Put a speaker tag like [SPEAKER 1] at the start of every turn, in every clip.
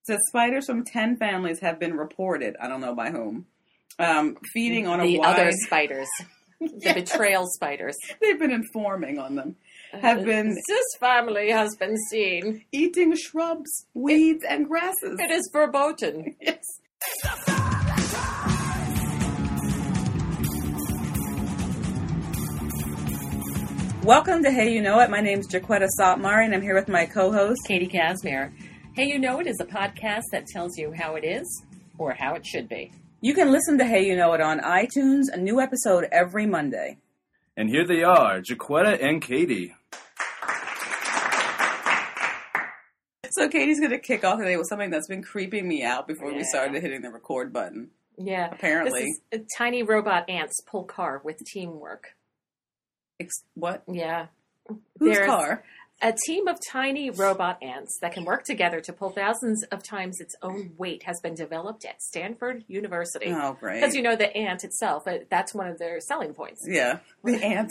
[SPEAKER 1] says spiders from 10 families have been reported, I don't know by whom, feeding on
[SPEAKER 2] the
[SPEAKER 1] a wide...
[SPEAKER 2] other spiders. The betrayal spiders.
[SPEAKER 1] They've been informing on them. Have been...
[SPEAKER 2] This family has been seen
[SPEAKER 1] eating shrubs, weeds, and grasses.
[SPEAKER 2] It is verboten.
[SPEAKER 1] Yes. Welcome to Hey You Know It. My name's Jaquetta Sotmari, and I'm here with my co-host,
[SPEAKER 2] Katie Casimir. Hey You Know It is a podcast that tells you how it is or how it should be.
[SPEAKER 1] You can listen to Hey You Know It on iTunes, a new episode every Monday.
[SPEAKER 3] And here they are, Jaquetta and Katie.
[SPEAKER 1] So Katie's going to kick off today with something that's been creeping me out before we started hitting the record button.
[SPEAKER 2] Yeah.
[SPEAKER 1] Apparently.
[SPEAKER 2] This is tiny robot ants pull car with teamwork.
[SPEAKER 1] What?
[SPEAKER 2] Yeah.
[SPEAKER 1] Whose car?
[SPEAKER 2] A team of tiny robot ants that can work together to pull thousands of times its own weight has been developed at Stanford University.
[SPEAKER 1] Oh, great.
[SPEAKER 2] Because, you know, the ant itself, that's one of their selling points.
[SPEAKER 1] Yeah, the ant.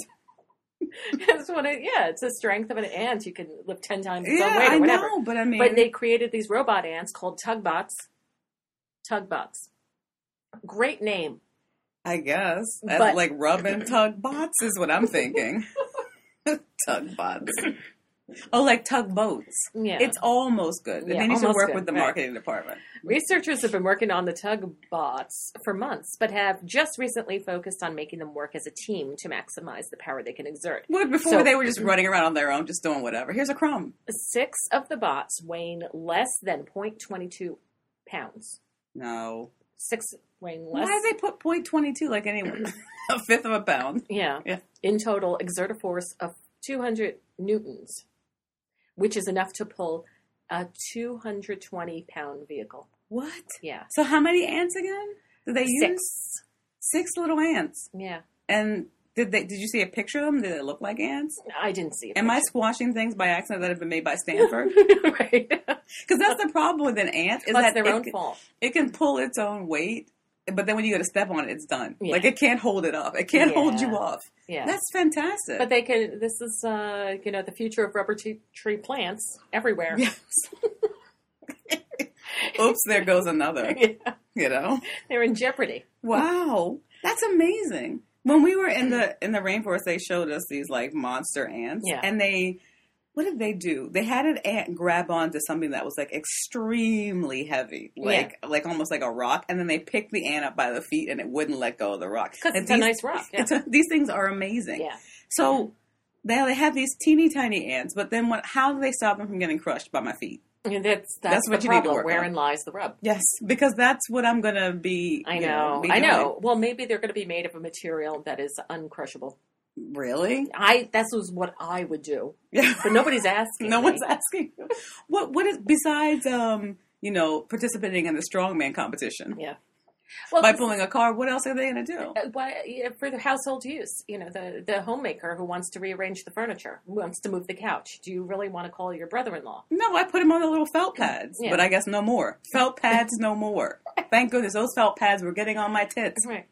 [SPEAKER 2] It's the strength of an ant. You can lift 10 times its own weight or
[SPEAKER 1] I
[SPEAKER 2] whatever.
[SPEAKER 1] know, but I mean...
[SPEAKER 2] But they created these robot ants called Tugbots. Tugbots. Great name.
[SPEAKER 1] I guess. That's like rub and tug bots is what I'm thinking. Tugbots. Oh, like tugboats.
[SPEAKER 2] Yeah.
[SPEAKER 1] It's almost good.
[SPEAKER 2] Yeah,
[SPEAKER 1] they need to work
[SPEAKER 2] good,
[SPEAKER 1] with the marketing department.
[SPEAKER 2] Researchers have been working on the tugbots for months, but have just recently focused on making them work as a team to maximize the power they can exert.
[SPEAKER 1] Well, before they were just running around on their own, just doing whatever. Here's a crumb.
[SPEAKER 2] 6 of the bots weighing less than 0.22 pounds.
[SPEAKER 1] No.
[SPEAKER 2] 6 weighing less.
[SPEAKER 1] Why did they put 0.22 like anyone? A fifth of a pound.
[SPEAKER 2] Yeah. In total, exert a force of 200 newtons, which is enough to pull a 220-pound vehicle.
[SPEAKER 1] What?
[SPEAKER 2] Yeah.
[SPEAKER 1] So how many ants again did they use?
[SPEAKER 2] 6.
[SPEAKER 1] 6 little ants.
[SPEAKER 2] Yeah.
[SPEAKER 1] And did you see a picture of them? Did they look like ants?
[SPEAKER 2] I didn't see it.
[SPEAKER 1] Am I squashing things by accident that have been made by Stanford?
[SPEAKER 2] Right.
[SPEAKER 1] Because that's the problem with an ant. Is
[SPEAKER 2] that's
[SPEAKER 1] that
[SPEAKER 2] their own fault.
[SPEAKER 1] It can pull its own weight, but then when you go to step on it, it's done.
[SPEAKER 2] Yeah.
[SPEAKER 1] Like, it can't hold it up. It can't hold you off.
[SPEAKER 2] Yeah.
[SPEAKER 1] That's fantastic.
[SPEAKER 2] But they can, this is, the future of rubber tree plants everywhere.
[SPEAKER 1] Yes. Oops, there goes another.
[SPEAKER 2] Yeah.
[SPEAKER 1] You know?
[SPEAKER 2] They're in jeopardy.
[SPEAKER 1] Wow. That's amazing. When we were in the rainforest, they showed us these, like, monster ants.
[SPEAKER 2] Yeah.
[SPEAKER 1] And what did they do? They had an ant grab onto something that was, like, extremely heavy. Like almost like a rock. And then they picked the ant up by the feet and it wouldn't let go of the rock.
[SPEAKER 2] Because it's a nice rock. Yeah.
[SPEAKER 1] These things are amazing.
[SPEAKER 2] Yeah.
[SPEAKER 1] So they have these teeny tiny ants, but then how do they stop them from getting crushed by my feet?
[SPEAKER 2] And that's
[SPEAKER 1] what
[SPEAKER 2] the
[SPEAKER 1] you need to
[SPEAKER 2] problem.
[SPEAKER 1] work on.
[SPEAKER 2] Wherein lies the rub?
[SPEAKER 1] Yes, because that's what I'm going to be.
[SPEAKER 2] I know. Well, maybe they're going to be made of a material that is uncrushable.
[SPEAKER 1] Really?
[SPEAKER 2] That was what I would do.
[SPEAKER 1] Yeah.
[SPEAKER 2] But nobody's asking.
[SPEAKER 1] No one's asking. What is besides participating in the strongman competition?
[SPEAKER 2] Yeah. Well,
[SPEAKER 1] by pulling a car, what else are they going to do?
[SPEAKER 2] For the household use, the homemaker who wants to rearrange the furniture, who wants to move the couch. Do you really want to call your brother-in-law?
[SPEAKER 1] No, I put him on the little felt pads, but I guess no more. Felt pads, no more. Thank goodness those felt pads were getting on my tits.
[SPEAKER 2] Right.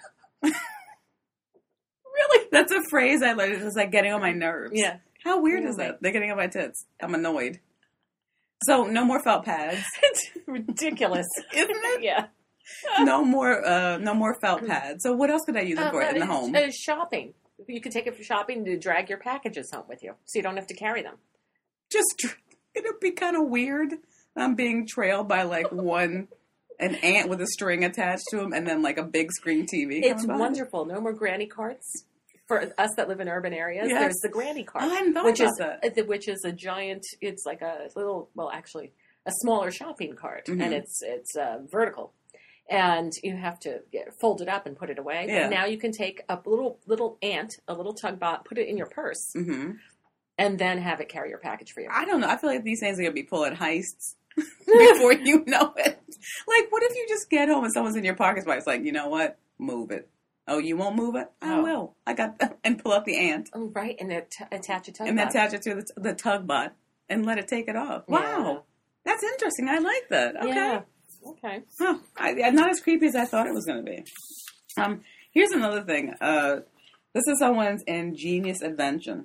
[SPEAKER 1] Really? That's a phrase I learned. It's like getting on my nerves.
[SPEAKER 2] Yeah.
[SPEAKER 1] How weird is that? They're getting on my tits. I'm annoyed. So no more felt pads.
[SPEAKER 2] It's ridiculous,
[SPEAKER 1] isn't it?
[SPEAKER 2] Yeah.
[SPEAKER 1] No more felt pads. So what else could I use it for in the home?
[SPEAKER 2] Shopping. You could take it for shopping to drag your packages home with you, so you don't have to carry them.
[SPEAKER 1] It'd be kind of weird. I'm being trailed by like an ant with a string attached to him, and then like a big screen TV.
[SPEAKER 2] It's wonderful. No more granny carts. For us that live in urban areas,
[SPEAKER 1] yes.
[SPEAKER 2] There's the granny cart.
[SPEAKER 1] Oh, I hadn't thought about that.
[SPEAKER 2] Which is a giant. It's like a little. Well, actually, a smaller shopping cart,
[SPEAKER 1] mm-hmm.
[SPEAKER 2] and it's vertical. And you have to fold it up and put it away.
[SPEAKER 1] Yeah.
[SPEAKER 2] And now you can take a little ant, a little tugboat, put it in your purse,
[SPEAKER 1] mm-hmm.
[SPEAKER 2] and then have it carry your package for you.
[SPEAKER 1] I don't know. I feel like these things are going to be pulling heists before you know it. Like, what if you just get home and someone's in your pocket spot? It's like, you know what? Move it. Oh, you won't move it? I will. I got that. And pull up the ant.
[SPEAKER 2] Oh, right. And attach a tugboat.
[SPEAKER 1] And attach it to the tugboat and let it take it off. Wow.
[SPEAKER 2] Yeah.
[SPEAKER 1] That's interesting. I like that. Okay.
[SPEAKER 2] Yeah. Okay.
[SPEAKER 1] Huh. Not as creepy as I thought it was going to be. Here's another thing. This is someone's ingenious invention.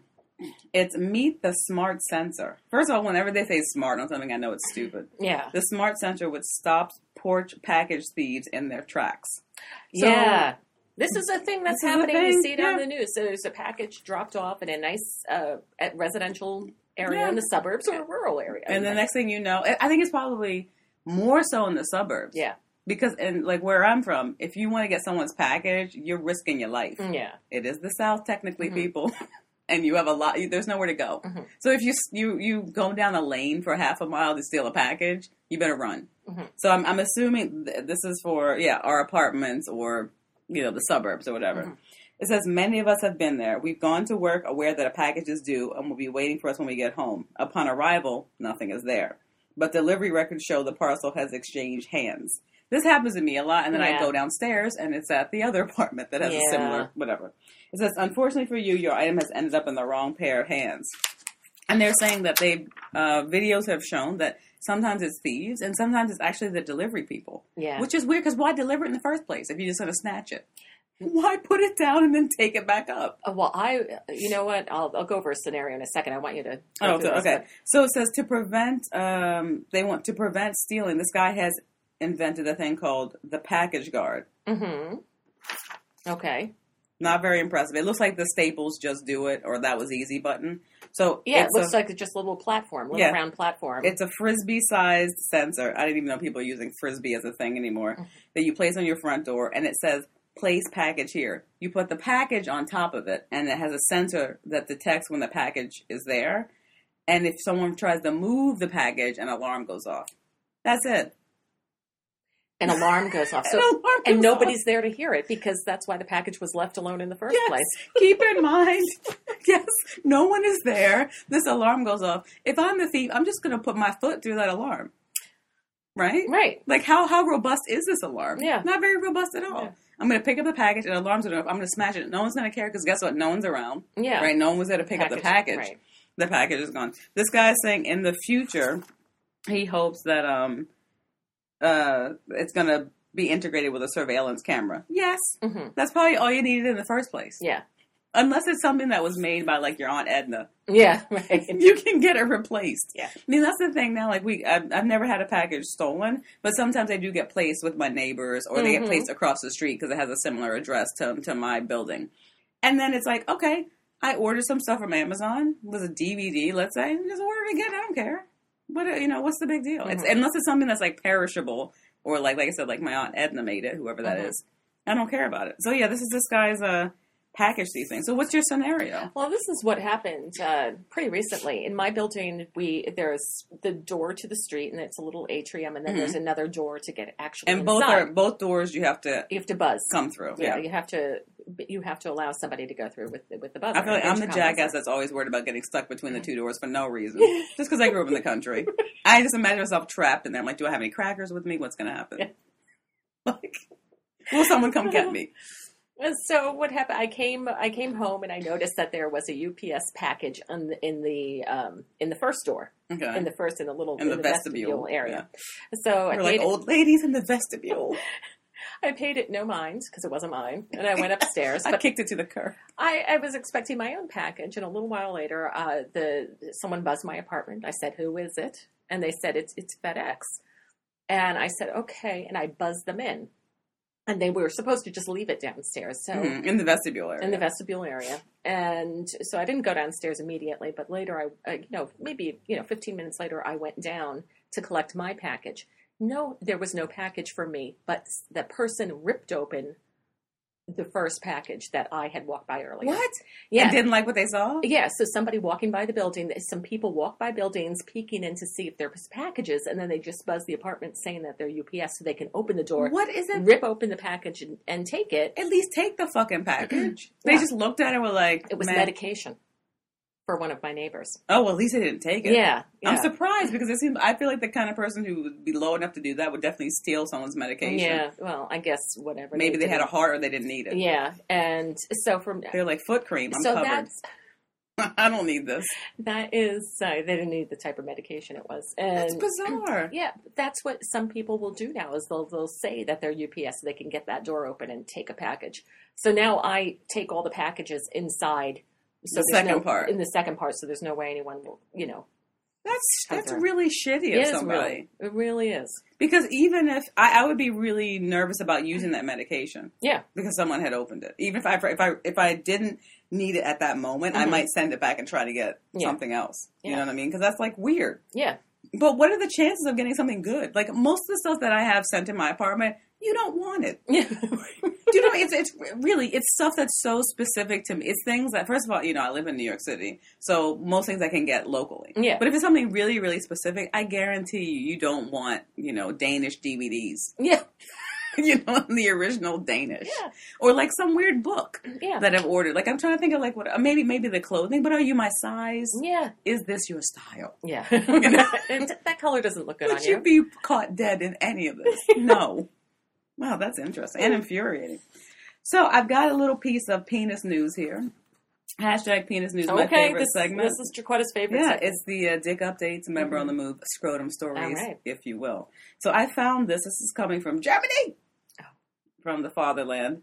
[SPEAKER 1] It's Meet the Smart Sensor. First of all, whenever they say smart on something, I know it's stupid.
[SPEAKER 2] Yeah.
[SPEAKER 1] The Smart Sensor would stop porch package thieves in their tracks. So,
[SPEAKER 2] Yeah. This is a thing that's
[SPEAKER 1] This is a
[SPEAKER 2] happening.
[SPEAKER 1] thing,
[SPEAKER 2] You see it on
[SPEAKER 1] yeah.
[SPEAKER 2] the news. So there's a package dropped off in a nice residential area
[SPEAKER 1] Yeah.
[SPEAKER 2] in the suburbs or a rural area.
[SPEAKER 1] And the next thing you know, I think it's probably more so in the suburbs.
[SPEAKER 2] Yeah.
[SPEAKER 1] Because in like where I'm from, if you want to get someone's package, you're risking your life.
[SPEAKER 2] Yeah.
[SPEAKER 1] It is the South, technically,
[SPEAKER 2] Mhm.
[SPEAKER 1] people, and you have a lot. There's nowhere to go.
[SPEAKER 2] Mhm.
[SPEAKER 1] So if you go down a lane for half a mile to steal a package, you better run.
[SPEAKER 2] Mhm.
[SPEAKER 1] So I'm assuming this is for our apartments or the suburbs or whatever.
[SPEAKER 2] Mhm.
[SPEAKER 1] It says many of us have been there. We've gone to work aware that a package is due and will be waiting for us when we get home. Upon arrival, nothing is there, but delivery records show the parcel has exchanged hands. This happens to me a lot, and then I
[SPEAKER 2] Yeah.
[SPEAKER 1] go downstairs, and it's at the other apartment that has a
[SPEAKER 2] Yeah.
[SPEAKER 1] similar whatever. It says, unfortunately for you, your item has ended up in the wrong pair of hands. And they're saying that videos have shown that sometimes it's thieves, and sometimes it's actually the delivery people.
[SPEAKER 2] Yeah.
[SPEAKER 1] Which is weird, because why deliver it in the first place if you're just going to snatch it? Why put it down and then take it back up?
[SPEAKER 2] Well, you know what? I'll go over a scenario in a second. I want you to.
[SPEAKER 1] Oh,
[SPEAKER 2] go through
[SPEAKER 1] okay.
[SPEAKER 2] this,
[SPEAKER 1] So it says to prevent, they want to prevent stealing. This guy has invented a thing called the package guard.
[SPEAKER 2] Mm-hmm. Okay.
[SPEAKER 1] Not very impressive. It looks like the Staples just do it, or that was easy button. So
[SPEAKER 2] Yeah, it
[SPEAKER 1] it's
[SPEAKER 2] looks like just a little platform, little
[SPEAKER 1] Yeah.
[SPEAKER 2] round platform.
[SPEAKER 1] It's a frisbee-sized sensor. I didn't even know people are using frisbee as a thing anymore.
[SPEAKER 2] Mm-hmm.
[SPEAKER 1] That you place on your front door, and it says, place package here. You put the package on top of it, and it has a sensor that detects when the package is there. And if someone tries to move the package, an alarm goes off. That's it.
[SPEAKER 2] An alarm goes off.
[SPEAKER 1] An
[SPEAKER 2] So,
[SPEAKER 1] alarm
[SPEAKER 2] and
[SPEAKER 1] goes
[SPEAKER 2] nobody's
[SPEAKER 1] off.
[SPEAKER 2] there to hear it because that's why the package was left alone in the first
[SPEAKER 1] Yes.
[SPEAKER 2] place.
[SPEAKER 1] Keep in mind, yes, no one is there. This alarm goes off. If I'm the thief, I'm just going to put my foot through that alarm. Right?
[SPEAKER 2] Right.
[SPEAKER 1] Like, how robust is this alarm?
[SPEAKER 2] Yeah.
[SPEAKER 1] Not very robust at all.
[SPEAKER 2] Yeah.
[SPEAKER 1] I'm going to pick up the package, and alarm's going to go off. I'm going to smash it. No one's going to care, because guess what? No one's around.
[SPEAKER 2] Yeah.
[SPEAKER 1] Right? No one was there to pick up the package.
[SPEAKER 2] Right.
[SPEAKER 1] The package is gone. This guy is saying in the future, he hopes that it's going to be integrated with a surveillance camera. Yes.
[SPEAKER 2] Mm-hmm.
[SPEAKER 1] That's probably all you needed in the first place.
[SPEAKER 2] Yeah.
[SPEAKER 1] Unless it's something that was made by, like, your Aunt Edna.
[SPEAKER 2] Yeah. Right.
[SPEAKER 1] You can get it replaced.
[SPEAKER 2] Yeah.
[SPEAKER 1] I mean, that's the thing now. Like, I've never had a package stolen, but sometimes they do get placed with my neighbors, or they get
[SPEAKER 2] Mhm.
[SPEAKER 1] placed across the street because it has a similar address to my building. And then it's like, okay, I ordered some stuff from Amazon. It was a DVD, let's say. Just order it again. I don't care. But, what's the big deal? It's,
[SPEAKER 2] Mhm.
[SPEAKER 1] unless it's something that's, like, perishable, or, like I said, like my Aunt Edna made it, whoever that
[SPEAKER 2] Mhm.
[SPEAKER 1] is. I don't care about it. So, yeah, this is this guy's package these things. So what's your scenario?
[SPEAKER 2] Well, this is what happened pretty recently. In my building, there's the door to the street, and it's a little atrium, and then
[SPEAKER 1] Mhm.
[SPEAKER 2] there's another door to get actually
[SPEAKER 1] And
[SPEAKER 2] inside.
[SPEAKER 1] both doors you have to
[SPEAKER 2] You have to buzz.
[SPEAKER 1] come through.
[SPEAKER 2] Yeah, you have to allow somebody to go through with the buzzer.
[SPEAKER 1] I feel like I'm the
[SPEAKER 2] Intercom
[SPEAKER 1] jackass
[SPEAKER 2] buzzer.
[SPEAKER 1] that's always worried about getting stuck between the two doors for no reason. Just because I grew up in the country. I just imagine myself trapped in there. I'm like, do I have any crackers with me? What's going to happen? Like, will someone come get me?
[SPEAKER 2] And so what happened? I came home and I noticed that there was a UPS package in the first door,
[SPEAKER 1] Okay.
[SPEAKER 2] in the little
[SPEAKER 1] In the vestibule
[SPEAKER 2] area. So I
[SPEAKER 1] We're like
[SPEAKER 2] paid
[SPEAKER 1] old ladies in the vestibule.
[SPEAKER 2] I paid it no mind because it wasn't mine, and I went upstairs.
[SPEAKER 1] I
[SPEAKER 2] But
[SPEAKER 1] kicked it to the curb.
[SPEAKER 2] I was expecting my own package, and a little while later, someone buzzed my apartment. I said, "Who is it?" And they said, "It's FedEx." And I said, "Okay," and I buzzed them in, and they were supposed to just leave it downstairs. So
[SPEAKER 1] In the vestibule area.
[SPEAKER 2] in the vestibule area, and so I didn't go downstairs immediately. But later, maybe 15 minutes later, I went down to collect my package. No, there was no package for me, but the person ripped open the first package that I had walked by earlier.
[SPEAKER 1] What?
[SPEAKER 2] Yeah.
[SPEAKER 1] And didn't like what they saw?
[SPEAKER 2] Yeah, so somebody walking by the building, some people walk by buildings peeking in to see if there was packages, and then they just buzz the apartment saying that they're UPS so they can open the door,
[SPEAKER 1] What is it?
[SPEAKER 2] rip open the package, and take it.
[SPEAKER 1] At least take the fucking package. They
[SPEAKER 2] Yeah.
[SPEAKER 1] just looked at it and were like,
[SPEAKER 2] It was
[SPEAKER 1] man.
[SPEAKER 2] medication for one of my neighbors.
[SPEAKER 1] Oh, well, at least they didn't take it.
[SPEAKER 2] Yeah.
[SPEAKER 1] I'm surprised because I feel like the kind of person who would be low enough to do that would definitely steal someone's medication.
[SPEAKER 2] Yeah, well, I guess whatever.
[SPEAKER 1] Maybe they had a
[SPEAKER 2] a
[SPEAKER 1] heart or they didn't need it.
[SPEAKER 2] Yeah, and so
[SPEAKER 1] They're like, foot cream, I'm
[SPEAKER 2] so
[SPEAKER 1] covered. I don't need this.
[SPEAKER 2] they didn't need the type of medication it was.
[SPEAKER 1] That's
[SPEAKER 2] And
[SPEAKER 1] bizarre.
[SPEAKER 2] yeah, that's what some people will do now is they'll say that they're UPS so they can get that door open and take a package. So now I take all the packages inside So
[SPEAKER 1] The
[SPEAKER 2] there's
[SPEAKER 1] second part.
[SPEAKER 2] In the second part, so there's no way anyone will,
[SPEAKER 1] That's
[SPEAKER 2] Ever.
[SPEAKER 1] really shitty
[SPEAKER 2] it
[SPEAKER 1] of
[SPEAKER 2] is
[SPEAKER 1] somebody.
[SPEAKER 2] really, it really is.
[SPEAKER 1] Because even if I would be really nervous about using that medication
[SPEAKER 2] Yeah.
[SPEAKER 1] because someone had opened it. Even if I didn't need it at that moment, I might send it back and try to get something else. You
[SPEAKER 2] Yeah.
[SPEAKER 1] know what I mean? Because that's like weird.
[SPEAKER 2] Yeah.
[SPEAKER 1] But what are the chances of getting something good? Like most of the stuff that I have sent in my apartment, you don't want it.
[SPEAKER 2] Yeah.
[SPEAKER 1] Do you know? It's really it's stuff that's so specific to me. It's things that first of all, I live in New York City, so most things I can get locally.
[SPEAKER 2] Yeah.
[SPEAKER 1] But if it's something really, really specific, I guarantee you don't want Danish DVDs.
[SPEAKER 2] Yeah.
[SPEAKER 1] The original Danish,
[SPEAKER 2] Yeah.
[SPEAKER 1] or like some weird book
[SPEAKER 2] Yeah.
[SPEAKER 1] that I've ordered. Like I'm trying to think of like what maybe the clothing. But are you my size?
[SPEAKER 2] Yeah.
[SPEAKER 1] Is this your style?
[SPEAKER 2] Yeah. And that color doesn't look good
[SPEAKER 1] Would
[SPEAKER 2] on
[SPEAKER 1] you
[SPEAKER 2] you.
[SPEAKER 1] be caught dead in any of this? No. Wow, that's interesting and infuriating. So I've got a little piece of penis news here. Hashtag penis news, my favorite segment.
[SPEAKER 2] This is Jaquetta's favorite
[SPEAKER 1] Yeah,
[SPEAKER 2] segment.
[SPEAKER 1] it's the Dick Updates, Member on the Move, Scrotum Stories,
[SPEAKER 2] All right.
[SPEAKER 1] if you will. So I found this. This is coming from Germany, from the fatherland.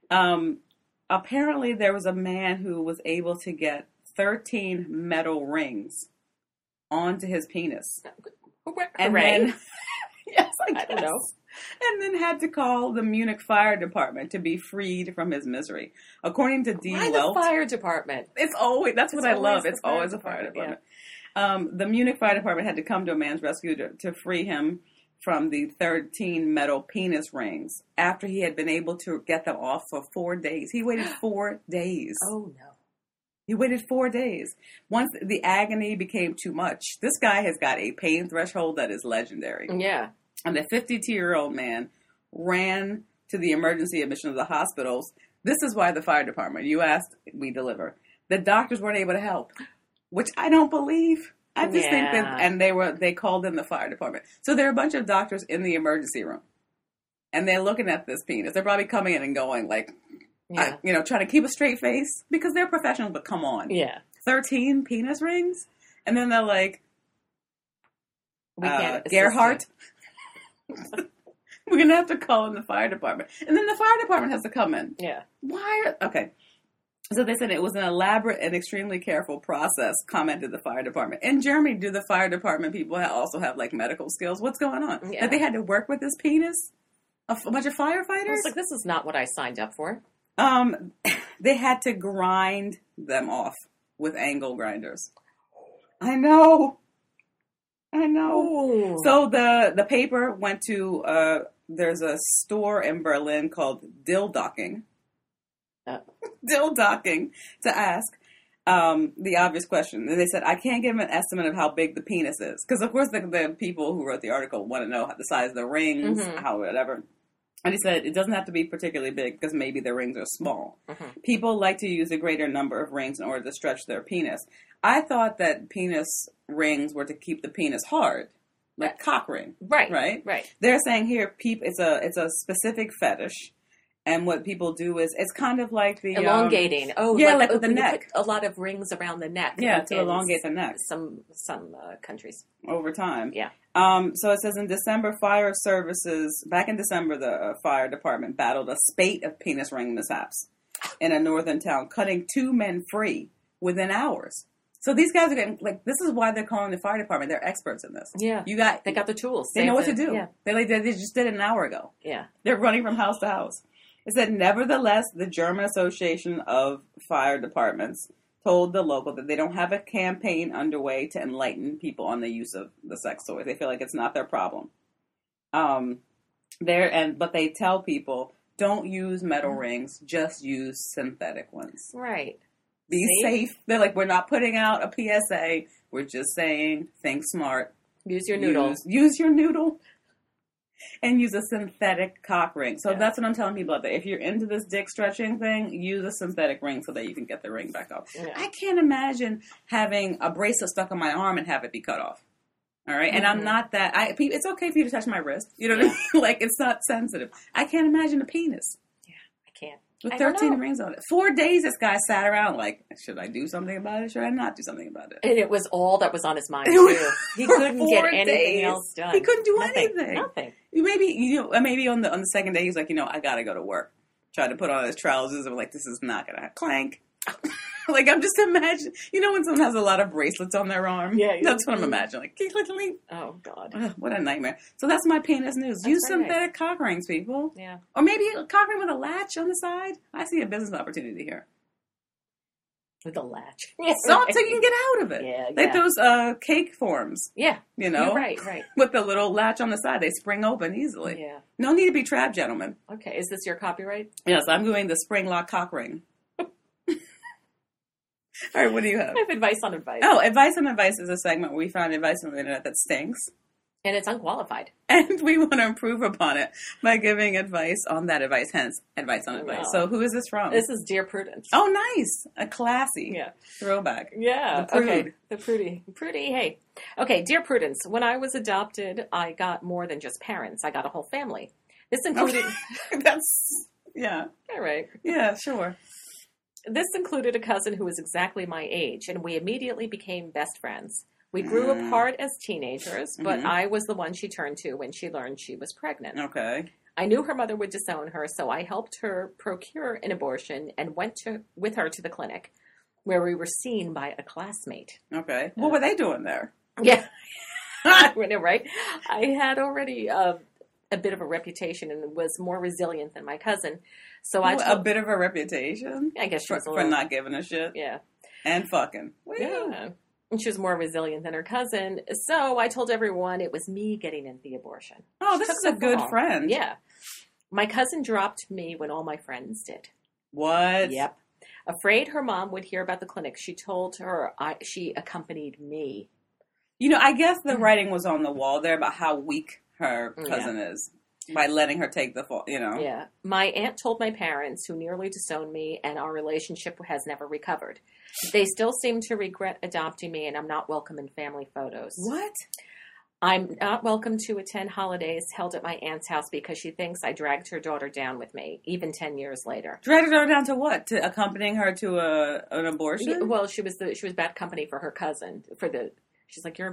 [SPEAKER 1] Apparently there was a man who was able to get 13 metal rings onto his penis. And
[SPEAKER 2] Hooray.
[SPEAKER 1] then, yes, I guess.
[SPEAKER 2] don't know.
[SPEAKER 1] And then had to call the Munich Fire Department to be freed from his misery. According to D.
[SPEAKER 2] Why
[SPEAKER 1] Welt,
[SPEAKER 2] the fire department?
[SPEAKER 1] that's what I
[SPEAKER 2] always
[SPEAKER 1] love.
[SPEAKER 2] the
[SPEAKER 1] It's
[SPEAKER 2] fire
[SPEAKER 1] always a fire
[SPEAKER 2] department,
[SPEAKER 1] department. The Munich Fire Department had to come to a man's rescue to free him from the 13 metal penis rings after he had been able to get them off for 4 days. He waited 4 days.
[SPEAKER 2] Oh, no.
[SPEAKER 1] He waited 4 days. Once the agony became too much, this guy has got a pain threshold that is legendary.
[SPEAKER 2] Yeah.
[SPEAKER 1] And the 52-year-old man ran to the emergency admission of the hospitals. This is why the fire department, you asked, we deliver. The doctors weren't able to help, which I don't believe. I just think that, and they called in the fire department. So there are a bunch of doctors in the emergency room, and they're looking at this penis. They're probably coming in and going like,
[SPEAKER 2] Yeah.
[SPEAKER 1] trying to keep a straight face because they're professionals, but come on.
[SPEAKER 2] Yeah.
[SPEAKER 1] 13 penis rings? And then they're like,
[SPEAKER 2] We can't assist
[SPEAKER 1] Gerhardt, we're going to have to call in the fire department. And then the fire department has to come in.
[SPEAKER 2] you. Yeah.
[SPEAKER 1] Okay. So they said it was an elaborate and extremely careful process, commented the fire department. In Germany, do the fire department people also have like medical skills? What's going on?
[SPEAKER 2] Yeah.
[SPEAKER 1] That they had to work with this penis? A bunch of firefighters?
[SPEAKER 2] It's like, this is not what I signed up for.
[SPEAKER 1] They had to grind them off with angle grinders. I know.
[SPEAKER 2] Ooh.
[SPEAKER 1] So the paper went to, there's a store in Berlin called Dildocking. Dildocking to ask the obvious question. And they said, I can't give an estimate of how big the penis is. Because, of course, the people who wrote the article want to know the size of the rings, how whatever. And he said, it doesn't have to be particularly big because maybe the rings are small. People like to use a greater number of rings in order to stretch their penis. I thought that penis rings were to keep the penis hard. Like cock ring.
[SPEAKER 2] Right.
[SPEAKER 1] Right? They're saying here, it's a specific fetish. And what people do is, it's kind of like the...
[SPEAKER 2] Elongating.
[SPEAKER 1] like with the
[SPEAKER 2] when you
[SPEAKER 1] neck.
[SPEAKER 2] put a lot of rings around the neck.
[SPEAKER 1] Yeah, to
[SPEAKER 2] in
[SPEAKER 1] elongate the neck.
[SPEAKER 2] Some countries.
[SPEAKER 1] Over time.
[SPEAKER 2] Yeah.
[SPEAKER 1] So it says in December, back in December, the fire department battled a spate of penis ring mishaps in a northern town, cutting 2 men free within hours. So these guys are getting, this is why they're calling the fire department. They're experts in this.
[SPEAKER 2] Yeah.
[SPEAKER 1] They
[SPEAKER 2] got the tools.
[SPEAKER 1] They know what to do.
[SPEAKER 2] Yeah.
[SPEAKER 1] They just did it an hour ago.
[SPEAKER 2] Yeah.
[SPEAKER 1] They're running from house to house. It said, nevertheless, the German Association of Fire Departments told the local that they don't have a campaign underway to enlighten people on the use of the sex toys. They feel like it's not their problem. But they tell people, don't use metal rings, just use synthetic ones.
[SPEAKER 2] Right.
[SPEAKER 1] Be safe. They're like, we're not putting out a PSA. We're just saying, think smart.
[SPEAKER 2] Use your noodle.
[SPEAKER 1] Use your noodle. And use a synthetic cock ring. So that's what I'm telling people out there. If you're into this dick stretching thing, use a synthetic ring so that you can get the ring back up. Yeah. I can't imagine having a bracelet stuck on my arm and have it be cut off. All right? And I'm not that... it's okay for you to touch my wrist. You know what I mean? Like, it's not sensitive. I can't imagine a penis.
[SPEAKER 2] Yeah, I can't.
[SPEAKER 1] With 13 rings on it. 4 days this guy sat around like, should I do something about it? Should I not do something about it?
[SPEAKER 2] And it was all that was on his mind, too. He couldn't get anything else done.
[SPEAKER 1] He couldn't do anything.
[SPEAKER 2] Nothing.
[SPEAKER 1] Maybe on the second day he's like, I got to go to work. Tried to put on his trousers and like, this is not going to clank. Like, I'm just imagining, you know, when someone has a lot of bracelets on their arm?
[SPEAKER 2] Yeah.
[SPEAKER 1] That's what I'm imagining. Like, click, click, click.
[SPEAKER 2] Oh, God.
[SPEAKER 1] Ugh, what a nightmare. So that's my penis news.
[SPEAKER 2] That's
[SPEAKER 1] Use
[SPEAKER 2] very
[SPEAKER 1] synthetic cock rings, people.
[SPEAKER 2] Yeah.
[SPEAKER 1] Or maybe a cock ring with a latch on the side. I see a business opportunity here.
[SPEAKER 2] With a latch.
[SPEAKER 1] So you can get out of it.
[SPEAKER 2] Yeah,
[SPEAKER 1] Like
[SPEAKER 2] yeah.
[SPEAKER 1] those cake forms,
[SPEAKER 2] Yeah.
[SPEAKER 1] you know?
[SPEAKER 2] You're right.
[SPEAKER 1] With the little latch on the side. They spring open easily.
[SPEAKER 2] Yeah.
[SPEAKER 1] No need to be trapped, gentlemen.
[SPEAKER 2] Okay. Is this your copyright?
[SPEAKER 1] Yes, I'm doing the spring lock cock ring. All right, what do you have?
[SPEAKER 2] I have advice on advice.
[SPEAKER 1] Oh, Advice on Advice is a segment where we found advice on the internet that stinks.
[SPEAKER 2] And it's unqualified.
[SPEAKER 1] And we want to improve upon it by giving advice on that advice, hence Advice on Advice.
[SPEAKER 2] Wow.
[SPEAKER 1] So who is this from?
[SPEAKER 2] This is Dear Prudence.
[SPEAKER 1] Oh, nice. A classy
[SPEAKER 2] Yeah.
[SPEAKER 1] throwback.
[SPEAKER 2] Yeah.
[SPEAKER 1] The prude.
[SPEAKER 2] Okay. The Prudy. Prudy, hey. Okay, Dear Prudence, when I was adopted, I got more than just parents. I got a whole family. This included...
[SPEAKER 1] That's, yeah.
[SPEAKER 2] All right.
[SPEAKER 1] Yeah, sure.
[SPEAKER 2] This included a cousin who was exactly my age, and we immediately became best friends. We grew apart as teenagers, but I was the one she turned to when she learned she was pregnant.
[SPEAKER 1] Okay.
[SPEAKER 2] I knew her mother would disown her, so I helped her procure an abortion and went with her to the clinic, where we were seen by a classmate.
[SPEAKER 1] Okay. What were they doing there?
[SPEAKER 2] Yeah. I know, right? I had already a bit of a reputation and was more resilient than my cousin. So
[SPEAKER 1] A bit of a reputation?
[SPEAKER 2] I guess she was a
[SPEAKER 1] For
[SPEAKER 2] little,
[SPEAKER 1] not giving a shit?
[SPEAKER 2] yeah.
[SPEAKER 1] And fucking. Woo.
[SPEAKER 2] Yeah. And she was more resilient than her cousin. So I told everyone it was me getting in the abortion.
[SPEAKER 1] Oh, this
[SPEAKER 2] Took
[SPEAKER 1] is
[SPEAKER 2] the
[SPEAKER 1] a good
[SPEAKER 2] fall.
[SPEAKER 1] friend.
[SPEAKER 2] Yeah. My cousin dropped me when all my friends did.
[SPEAKER 1] What?
[SPEAKER 2] Yep. Afraid her mom would hear about the clinic, she told her she accompanied me.
[SPEAKER 1] You know, I guess the writing was on the wall there about how weak her cousin is by letting her take the fall, you know?
[SPEAKER 2] Yeah. My aunt told my parents, who nearly disowned me, and our relationship has never recovered. They still seem to regret adopting me, and I'm not welcome in family photos.
[SPEAKER 1] What?
[SPEAKER 2] I'm not welcome to attend holidays held at my aunt's house because she thinks I dragged her daughter down with me, even 10 years later.
[SPEAKER 1] Dragged her down to what? To accompanying her to an abortion?
[SPEAKER 2] Yeah, well, she was bad company for her cousin. She's like,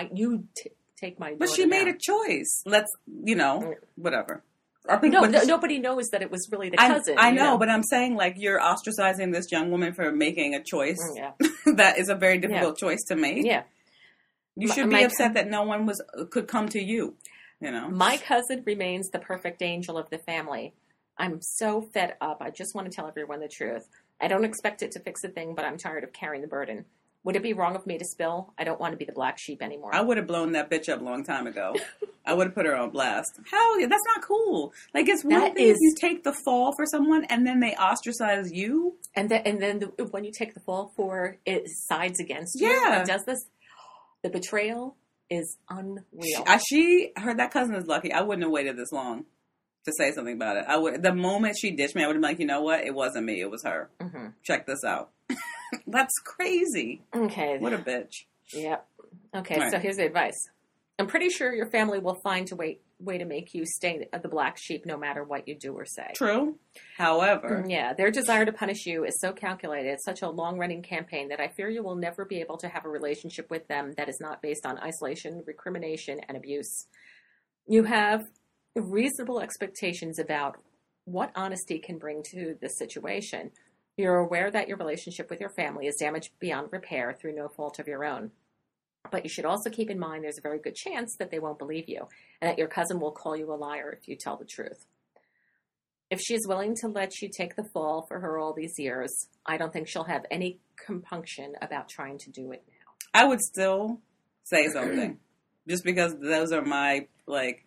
[SPEAKER 2] take my daughter
[SPEAKER 1] But she made
[SPEAKER 2] down.
[SPEAKER 1] a choice. Let's, whatever.
[SPEAKER 2] Nobody knows that it was really the cousin.
[SPEAKER 1] I know, but I'm saying, like, you're ostracizing this young woman for making a choice that is a very difficult choice to make.
[SPEAKER 2] Yeah.
[SPEAKER 1] You should be upset that no one could come to you, you know?
[SPEAKER 2] My cousin remains the perfect angel of the family. I'm so fed up. I just want to tell everyone the truth. I don't expect it to fix a thing, but I'm tired of carrying the burden. Would it be wrong of me to spill? I don't want to be the black sheep anymore.
[SPEAKER 1] I would have blown that bitch up a long time ago. I would have put her on blast. Hell yeah, that's not cool. Like, it's one thing if you take the fall for someone and then they ostracize you.
[SPEAKER 2] And then when you take the fall for it sides against you
[SPEAKER 1] Yeah.
[SPEAKER 2] and does this, the betrayal is unreal.
[SPEAKER 1] That cousin is lucky. I wouldn't have waited this long to say something about it. The moment she ditched me, I would have been like, you know what? It wasn't me. It was her.
[SPEAKER 2] Mm-hmm.
[SPEAKER 1] Check this out. That's crazy.
[SPEAKER 2] Okay.
[SPEAKER 1] What a bitch.
[SPEAKER 2] Yep. Okay,
[SPEAKER 1] Right.
[SPEAKER 2] So here's the advice. I'm pretty sure your family will find a way to make you stay the black sheep no matter what you do or say.
[SPEAKER 1] True. However,
[SPEAKER 2] Yeah, their desire to punish you is so calculated. It's such a long-running campaign that I fear you will never be able to have a relationship with them that is not based on isolation, recrimination, and abuse. You have reasonable expectations about what honesty can bring to this situation. You're aware that your relationship with your family is damaged beyond repair through no fault of your own. But you should also keep in mind there's a very good chance that they won't believe you and that your cousin will call you a liar if you tell the truth. If she is willing to let you take the fall for her all these years, I don't think she'll have any compunction about trying to do it now.
[SPEAKER 1] I would still say something. Just because those are my, like,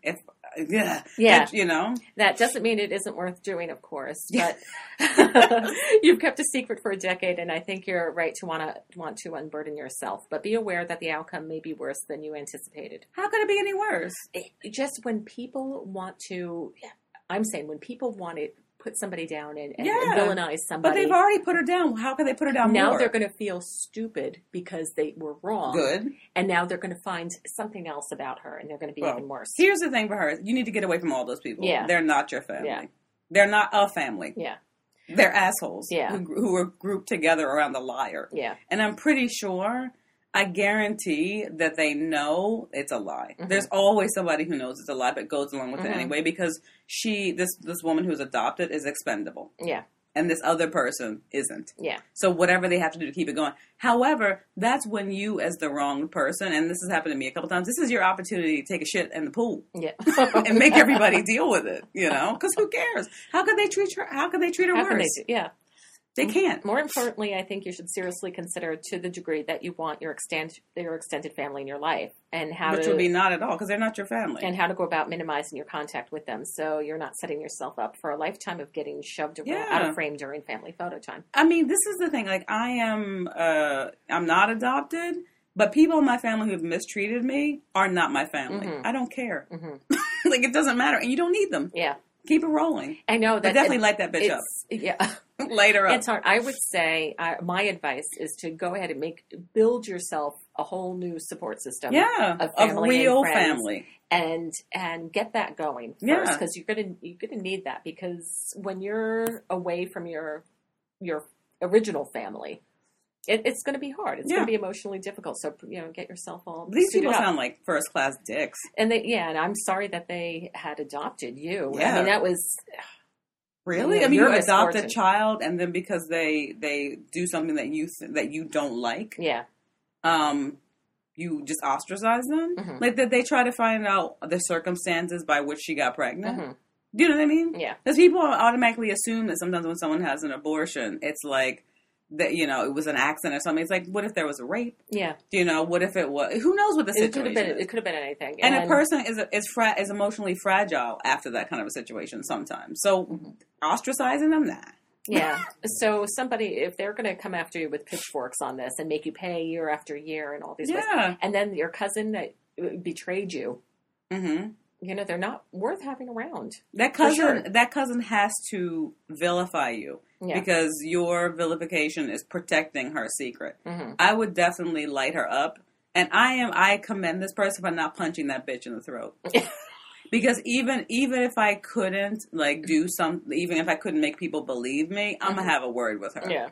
[SPEAKER 1] you know?
[SPEAKER 2] That doesn't mean it isn't worth doing, of course, but you've kept a secret for a decade, and I think you're right to want to unburden yourself. But be aware that the outcome may be worse than you anticipated.
[SPEAKER 1] How could it be any worse?
[SPEAKER 2] Just when people want to, I'm saying when people want to put somebody down and villainize somebody.
[SPEAKER 1] But they've already put her down. How could they put her down
[SPEAKER 2] now
[SPEAKER 1] more?
[SPEAKER 2] They're going to feel stupid because they were wrong.
[SPEAKER 1] Good.
[SPEAKER 2] And now they're going to find something else about her, and they're going to be even worse.
[SPEAKER 1] Here's the thing for her. You need to get away from all those people.
[SPEAKER 2] Yeah.
[SPEAKER 1] They're not your family.
[SPEAKER 2] Yeah.
[SPEAKER 1] They're not a family.
[SPEAKER 2] Yeah.
[SPEAKER 1] They're assholes.
[SPEAKER 2] Yeah.
[SPEAKER 1] Who are grouped together around the liar.
[SPEAKER 2] Yeah.
[SPEAKER 1] And I'm pretty sure, I guarantee that they know it's a lie.
[SPEAKER 2] Mm-hmm.
[SPEAKER 1] There's always somebody who knows it's a lie but goes along with it anyway because this woman who's adopted is expendable.
[SPEAKER 2] Yeah.
[SPEAKER 1] and this other person isn't.
[SPEAKER 2] Yeah.
[SPEAKER 1] So whatever they have to do to keep it going. However, that's when you, as the wrong person, and this has happened to me a couple times, this is your opportunity to take a shit in the pool
[SPEAKER 2] Yeah.
[SPEAKER 1] and make everybody deal with it, because who cares? How could they treat her? How could they treat her
[SPEAKER 2] How can
[SPEAKER 1] worse?
[SPEAKER 2] they do? Yeah.
[SPEAKER 1] They can't.
[SPEAKER 2] More importantly, I think you should seriously consider, to the degree that you want your extended family in your life, and how
[SPEAKER 1] Which
[SPEAKER 2] to
[SPEAKER 1] would be not at all, because they're not your family.
[SPEAKER 2] and how to go about minimizing your contact with them, so you're not setting yourself up for a lifetime of getting shoved out of frame during family photo time.
[SPEAKER 1] I mean, this is the thing. Like, I'm not adopted, but people in my family who have mistreated me are not my family.
[SPEAKER 2] Mhm.
[SPEAKER 1] I don't care.
[SPEAKER 2] Mm-hmm.
[SPEAKER 1] Like, it doesn't matter, and you don't need them.
[SPEAKER 2] Yeah,
[SPEAKER 1] Keep it rolling.
[SPEAKER 2] I know
[SPEAKER 1] But
[SPEAKER 2] that.
[SPEAKER 1] definitely light that bitch up.
[SPEAKER 2] Yeah.
[SPEAKER 1] Light her up.
[SPEAKER 2] It's hard. I would say my advice is to go ahead and build yourself a whole new support system.
[SPEAKER 1] Yeah,
[SPEAKER 2] of
[SPEAKER 1] a
[SPEAKER 2] family
[SPEAKER 1] real
[SPEAKER 2] and friends,
[SPEAKER 1] family.
[SPEAKER 2] and get that going first,
[SPEAKER 1] Yeah.
[SPEAKER 2] because you're gonna need that, because when you're away from your original family, it's going to be hard. It's
[SPEAKER 1] Yeah.
[SPEAKER 2] going to be emotionally difficult. So get yourself all
[SPEAKER 1] These
[SPEAKER 2] suited
[SPEAKER 1] people
[SPEAKER 2] up.
[SPEAKER 1] sound like first class dicks.
[SPEAKER 2] And and I'm sorry that they had adopted you.
[SPEAKER 1] Yeah.
[SPEAKER 2] I mean, that was
[SPEAKER 1] Really?
[SPEAKER 2] Yeah,
[SPEAKER 1] I mean,
[SPEAKER 2] your
[SPEAKER 1] you adopt a
[SPEAKER 2] misfortune.
[SPEAKER 1] child, and then because they do something that you don't like,
[SPEAKER 2] yeah.
[SPEAKER 1] you just ostracize them.
[SPEAKER 2] Mhm.
[SPEAKER 1] Like, that they try to find out the circumstances by which she got pregnant.
[SPEAKER 2] Mhm.
[SPEAKER 1] Do you know what I mean?
[SPEAKER 2] Yeah.
[SPEAKER 1] Because people automatically assume that sometimes when someone has an abortion, it's like that, it was an accident or something. It's like, what if there was a rape?
[SPEAKER 2] Yeah.
[SPEAKER 1] What if it was? Who knows what the
[SPEAKER 2] It
[SPEAKER 1] situation
[SPEAKER 2] could have been.
[SPEAKER 1] is?
[SPEAKER 2] It could have been anything.
[SPEAKER 1] And a person is emotionally fragile after that kind of a situation sometimes. So ostracizing them, nah.
[SPEAKER 2] Yeah. So if they're going to come after you with pitchforks on this and make you pay year after year and all these ways,
[SPEAKER 1] Yeah.
[SPEAKER 2] and then your cousin that betrayed you,
[SPEAKER 1] Mm-hmm.
[SPEAKER 2] they're not worth having around.
[SPEAKER 1] That
[SPEAKER 2] For
[SPEAKER 1] cousin has to vilify you
[SPEAKER 2] Yeah.
[SPEAKER 1] because your vilification is protecting her secret.
[SPEAKER 2] Mm-hmm.
[SPEAKER 1] I would definitely light her up, and I commend this person for not punching that bitch in the throat. Because even if I couldn't do something, even if I couldn't make people believe me, I'm gonna have a word with her.
[SPEAKER 2] Yeah.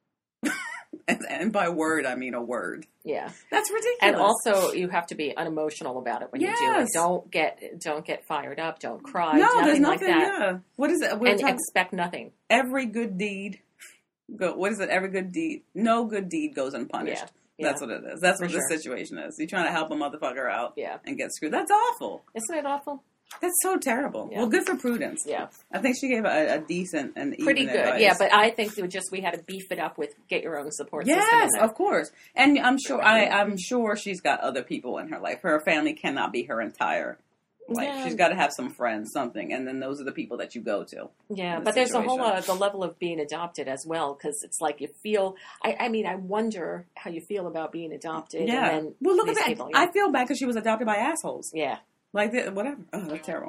[SPEAKER 1] And by word, I mean a word.
[SPEAKER 2] Yeah.
[SPEAKER 1] That's ridiculous.
[SPEAKER 2] And also, you have to be unemotional about it when you do it.
[SPEAKER 1] Yes.
[SPEAKER 2] Don't get fired up. Don't cry.
[SPEAKER 1] No, there's
[SPEAKER 2] nothing like
[SPEAKER 1] nothing.
[SPEAKER 2] that.
[SPEAKER 1] Yeah. What is it?
[SPEAKER 2] And expect nothing.
[SPEAKER 1] Every good deed. What is it? Every good deed. No good deed goes unpunished.
[SPEAKER 2] Yeah.
[SPEAKER 1] That's what it is. That's
[SPEAKER 2] For
[SPEAKER 1] what
[SPEAKER 2] sure.
[SPEAKER 1] this situation is. You're trying to help a motherfucker out.
[SPEAKER 2] Yeah.
[SPEAKER 1] And get screwed. That's awful.
[SPEAKER 2] Isn't it awful?
[SPEAKER 1] That's so terrible.
[SPEAKER 2] Yeah.
[SPEAKER 1] Well, good for Prudence.
[SPEAKER 2] Yeah.
[SPEAKER 1] I think she gave a decent and
[SPEAKER 2] Pretty
[SPEAKER 1] even
[SPEAKER 2] good.
[SPEAKER 1] advice.
[SPEAKER 2] Yeah, but I think we had to beef it up with get your own support system.
[SPEAKER 1] Yes,
[SPEAKER 2] in there.
[SPEAKER 1] of course. And I'm sure I'm sure she's got other people in her life. Her family cannot be her entire life.
[SPEAKER 2] Yeah.
[SPEAKER 1] She's got to have some friends, something, and then those are the people that you go to.
[SPEAKER 2] Yeah,
[SPEAKER 1] in
[SPEAKER 2] but
[SPEAKER 1] this
[SPEAKER 2] there's a whole
[SPEAKER 1] situation.
[SPEAKER 2] the level of being adopted as well, because it's like you feel. I mean, I wonder how you feel about being adopted.
[SPEAKER 1] Yeah.
[SPEAKER 2] And then
[SPEAKER 1] Well, look at
[SPEAKER 2] these
[SPEAKER 1] that.
[SPEAKER 2] people,
[SPEAKER 1] I feel bad because she was adopted by assholes.
[SPEAKER 2] yeah.
[SPEAKER 1] Like, whatever. Oh, that's terrible.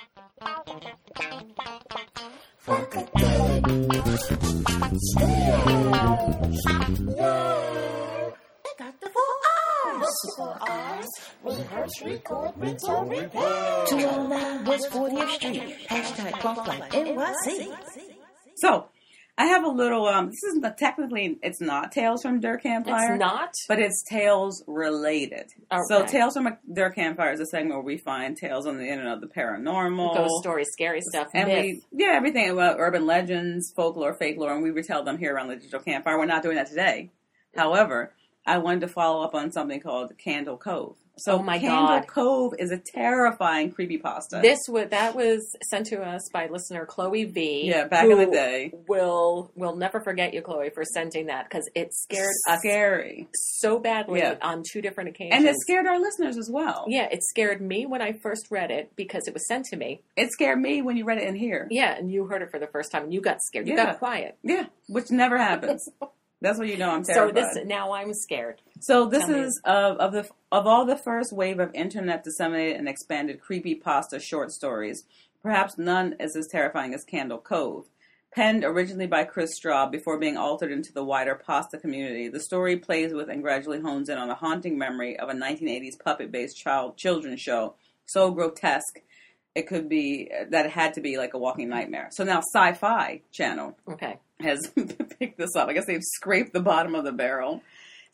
[SPEAKER 4] Rehearse, 209 West 40th Street. Hashtag Bump Like NYC.
[SPEAKER 1] So, I have a little, this isn't technically, it's not Tales from Dur Campfire.
[SPEAKER 2] It's not.
[SPEAKER 1] But it's Tales related.
[SPEAKER 2] Okay.
[SPEAKER 1] So Tales from a Dur Campfire is a segment where we find tales on the internet of the paranormal.
[SPEAKER 2] Ghost stories, scary stuff,
[SPEAKER 1] And
[SPEAKER 2] myth.
[SPEAKER 1] everything about urban legends, folklore, fake lore, and we retell them here around the Digital Campfire. We're not doing that today. However, I wanted to follow up on something called Candle Cove. So
[SPEAKER 2] Oh my
[SPEAKER 1] Candle
[SPEAKER 2] God.
[SPEAKER 1] Cove is a terrifying creepypasta.
[SPEAKER 2] That was sent to us by listener Chloe V.
[SPEAKER 1] Yeah, back in
[SPEAKER 2] who
[SPEAKER 1] the day.
[SPEAKER 2] We'll never forget you, Chloe, for sending that, because it scared us
[SPEAKER 1] Scary.
[SPEAKER 2] so badly
[SPEAKER 1] Yeah.
[SPEAKER 2] on 2 different occasions.
[SPEAKER 1] And it scared our listeners as well.
[SPEAKER 2] Yeah, it scared me when I first read it because it was sent to me.
[SPEAKER 1] It scared me when you read it in here.
[SPEAKER 2] Yeah, and you heard it for the first time and you got scared. You
[SPEAKER 1] Yeah.
[SPEAKER 2] got quiet.
[SPEAKER 1] Yeah, which never happens. That's when you know I'm
[SPEAKER 2] So
[SPEAKER 1] terrified.
[SPEAKER 2] now I'm scared.
[SPEAKER 1] So this
[SPEAKER 2] Tell me.
[SPEAKER 1] is of all the first wave of internet disseminated and expanded creepypasta short stories. Perhaps none is as terrifying as Candle Cove. Penned originally by Chris Straub before being altered into the wider pasta community, the story plays with and gradually hones in on a haunting memory of a 1980s puppet-based children's show, so grotesque it could be that it had to be like a walking nightmare. So now Sci-Fi Channel
[SPEAKER 2] Okay.
[SPEAKER 1] has picked this up. I guess they've scraped the bottom of the barrel.